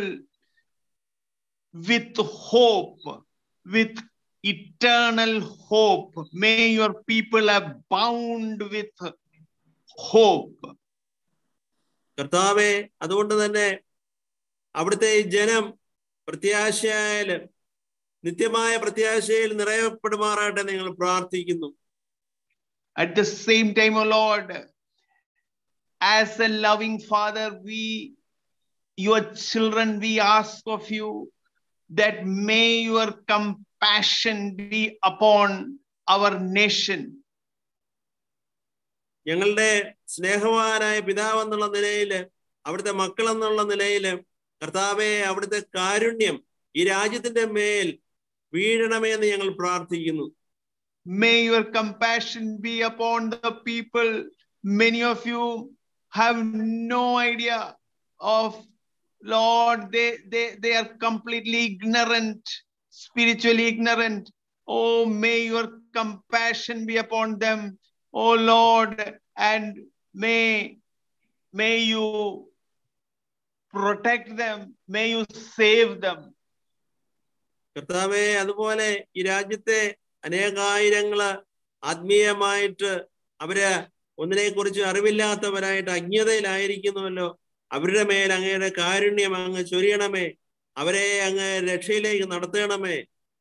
D: with hope, with eternal hope. May your people abound with hope.
B: കർത്താവേ, അതുകൊണ്ട് തന്നെ അവിടുത്തെ ഈ ജനം പ്രത്യാശയിൽ, നിത്യമായ പ്രത്യാശയിൽ നിറയപ്പെടുമാറാട്ടെ നിങ്ങൾ പ്രാർത്ഥിക്കുന്നു.
D: At the same time, O Lord, as a loving Father, we, your children, we ask of you that may your compassion be upon our nation.
B: ഞങ്ങളുടെ സ്നേഹവാനായ പിതാവ് എന്നുള്ള നിലയില്, അവിടുത്തെ മക്കൾ എന്നുള്ള നിലയില് കർത്താവേ, അവിടുത്തെ കാരുണ്യം ഈ രാജ്യത്തിന്റെ മേൽ വീഴണമേ എന്ന് ഞങ്ങൾ പ്രാർത്ഥിക്കുന്നു.
D: May your compassion be upon the people. Many of you have no idea of, Lord, they, they, they are completely ignorant, spiritually ignorant. Oh, may your compassion be upon them, oh Lord, and may, may you protect them, may you save them.
B: കർത്താവേ, അതുപോലെ ഈ രാജ്യത്തെ അനേകായിരങ്ങള് ആത്മീയമായിട്ട് അവര് ഒന്നിനെ കുറിച്ച് അറിവില്ലാത്തവരായിട്ട് അജ്ഞതയിലായിരിക്കുന്നുവല്ലോ. അവരുടെ മേൽ അങ്ങയുടെ കാരുണ്യം അങ്ങ് ചൊരിയണമേ, അവരെ അങ്ങ് രക്ഷയിലേക്ക് നടത്തണമേ.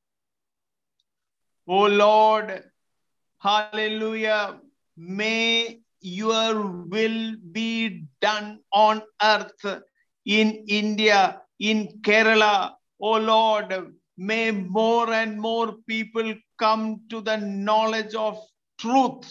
D: Oh Lord, hallelujah, may your will be done on earth, in India, in Kerala. Oh Lord, may more and more people come to the knowledge of truth.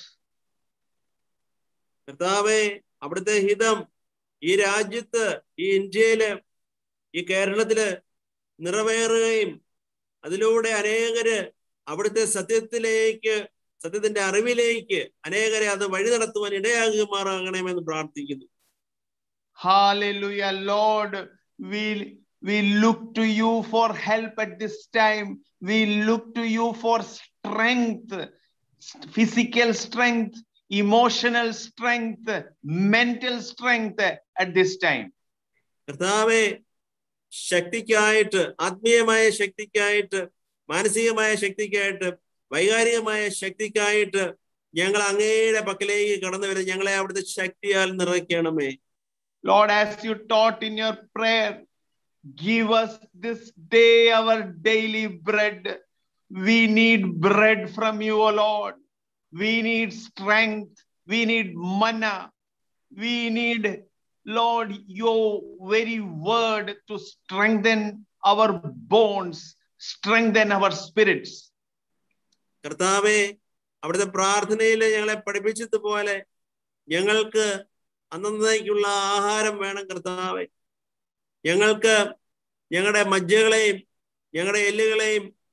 B: കർത്താവേ, അവിടുത്തെ ഹിതം ഈ രാജ്യത്ത്, ഈ ഇന്ത്യയില്, ഈ കേരളത്തില് നിറവേറുകയും അതിലൂടെ അനേകര് അവിടുത്തെ സത്യത്തിലേക്ക്, സത്യത്തിന്റെ അറിവിലേക്ക് അനേകരെ അത് വഴി നടത്തുവാൻ ഇടയാകുമാറാകണമെന്ന് പ്രാർത്ഥിക്കുന്നു.
D: Hallelujah, Lord, we we look to you for help at this time. We look to you for strength, physical strength, emotional strength, mental strength at this time.
B: കർത്താവേ, ശക്തിക്കായിട്ട്, ആത്മീയമായ ശക്തിക്കായിട്ട്, മാനസികമായ ശക്തിക്കായിട്ട്, വൈകാരികമായ ശക്തിക്കായിട്ട് ഞങ്ങൾ അങ്ങയുടെ പക്കലേക്ക് കടന്നു വരും. ഞങ്ങളെ അവിടുത്തെ ശക്തിയാൽ നിറയ്ക്കണമേ.
D: Lord, as you taught in your prayer, give us this day our daily bread. We need bread from you, O Lord. We need strength. We need manna. We need, Lord, your very word to strengthen our bones, strengthen our spirits.
B: കർത്താവേ, അവിടുത്തെ പ്രാർത്ഥനയിൽ ഞങ്ങളെ പഠിപ്പിച്ചതുപോലെ ഞങ്ങൾക്ക് അന്നേക്കുള്ള ആഹാരം വേണം കർത്താവേ. ഞങ്ങൾക്ക് ഞങ്ങളുടെ മജ്ജകളെയും ഞങ്ങളുടെ എല്ലുകളെയും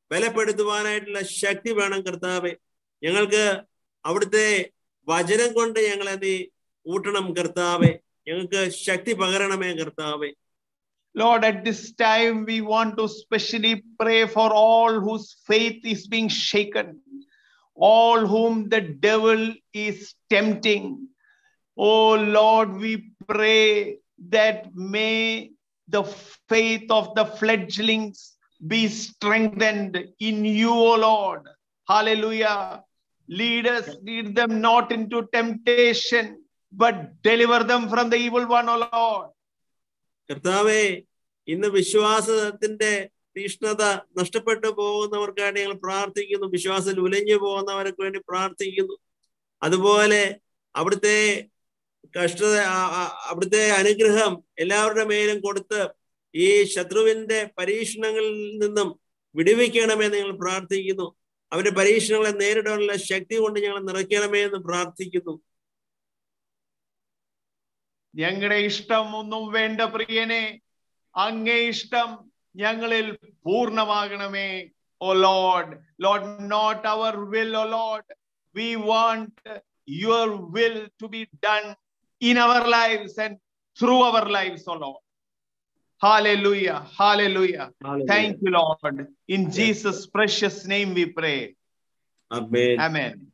B: ബലപ്പെടുത്തുവാനായിട്ടുള്ള ശക്തി വേണം കർത്താവേ. ഞങ്ങൾക്ക് അവിടുത്തെ വചനം കൊണ്ട് ഞങ്ങളെ നീ ഊട്ടണം കർത്താവേ. ഞങ്ങൾക്ക് ശക്തി പകരണമേ കർത്താവേ.
D: Lord, at this time we want to specially pray for all whose faith is being shaken, all whom the devil is tempting. Oh Lord, we pray that may the faith of the fledglings be strengthened in you, O Lord. Hallelujah. Lead us, lead them not into temptation, but deliver them from the evil one, O Lord.
B: കർത്താവേ, ഇന്ന് വിശ്വാസത്തിന്റെ തീഷ്ണത നഷ്ടപ്പെട്ടു പോകുന്നവർക്കായിട്ട് ഞങ്ങൾ പ്രാർത്ഥിക്കുന്നു. വിശ്വാസത്തിൽ ഉലഞ്ഞു പോകുന്നവർക്ക് വേണ്ടി പ്രാർത്ഥിക്കുന്നു. അതുപോലെ അവിടുത്തെ കഷ്ടത, അവിടുത്തെ അനുഗ്രഹം എല്ലാവരുടെ മേലും കൊടുത്ത് ഈ ശത്രുവിന്റെ പരീക്ഷണങ്ങളിൽ നിന്നും വിടുവിക്കണമേ എന്ന് ഞങ്ങൾ പ്രാർത്ഥിക്കുന്നു. അവന്റെ പരീക്ഷണങ്ങളെ നേരിടാനുള്ള ശക്തി കൊണ്ട് ഞങ്ങൾ നിറയ്ക്കണമേ എന്ന് പ്രാർത്ഥിക്കുന്നു.
D: ഞങ്ങളുടെ ഇഷ്ടം ഒന്നും വേണ്ട പ്രിയനെ, അങ്ങേ ഇഷ്ടം ഞങ്ങളിൽ പൂർണ്ണമാകണമേ. O Lord, Lord, not our will, O Lord. We want your will to be done in our lives and through our lives, O Lord. Hallelujah, hallelujah. Hallelujah. Thank you, Lord. In yes. Jesus' precious name we pray.
B: Amen.
D: Amen.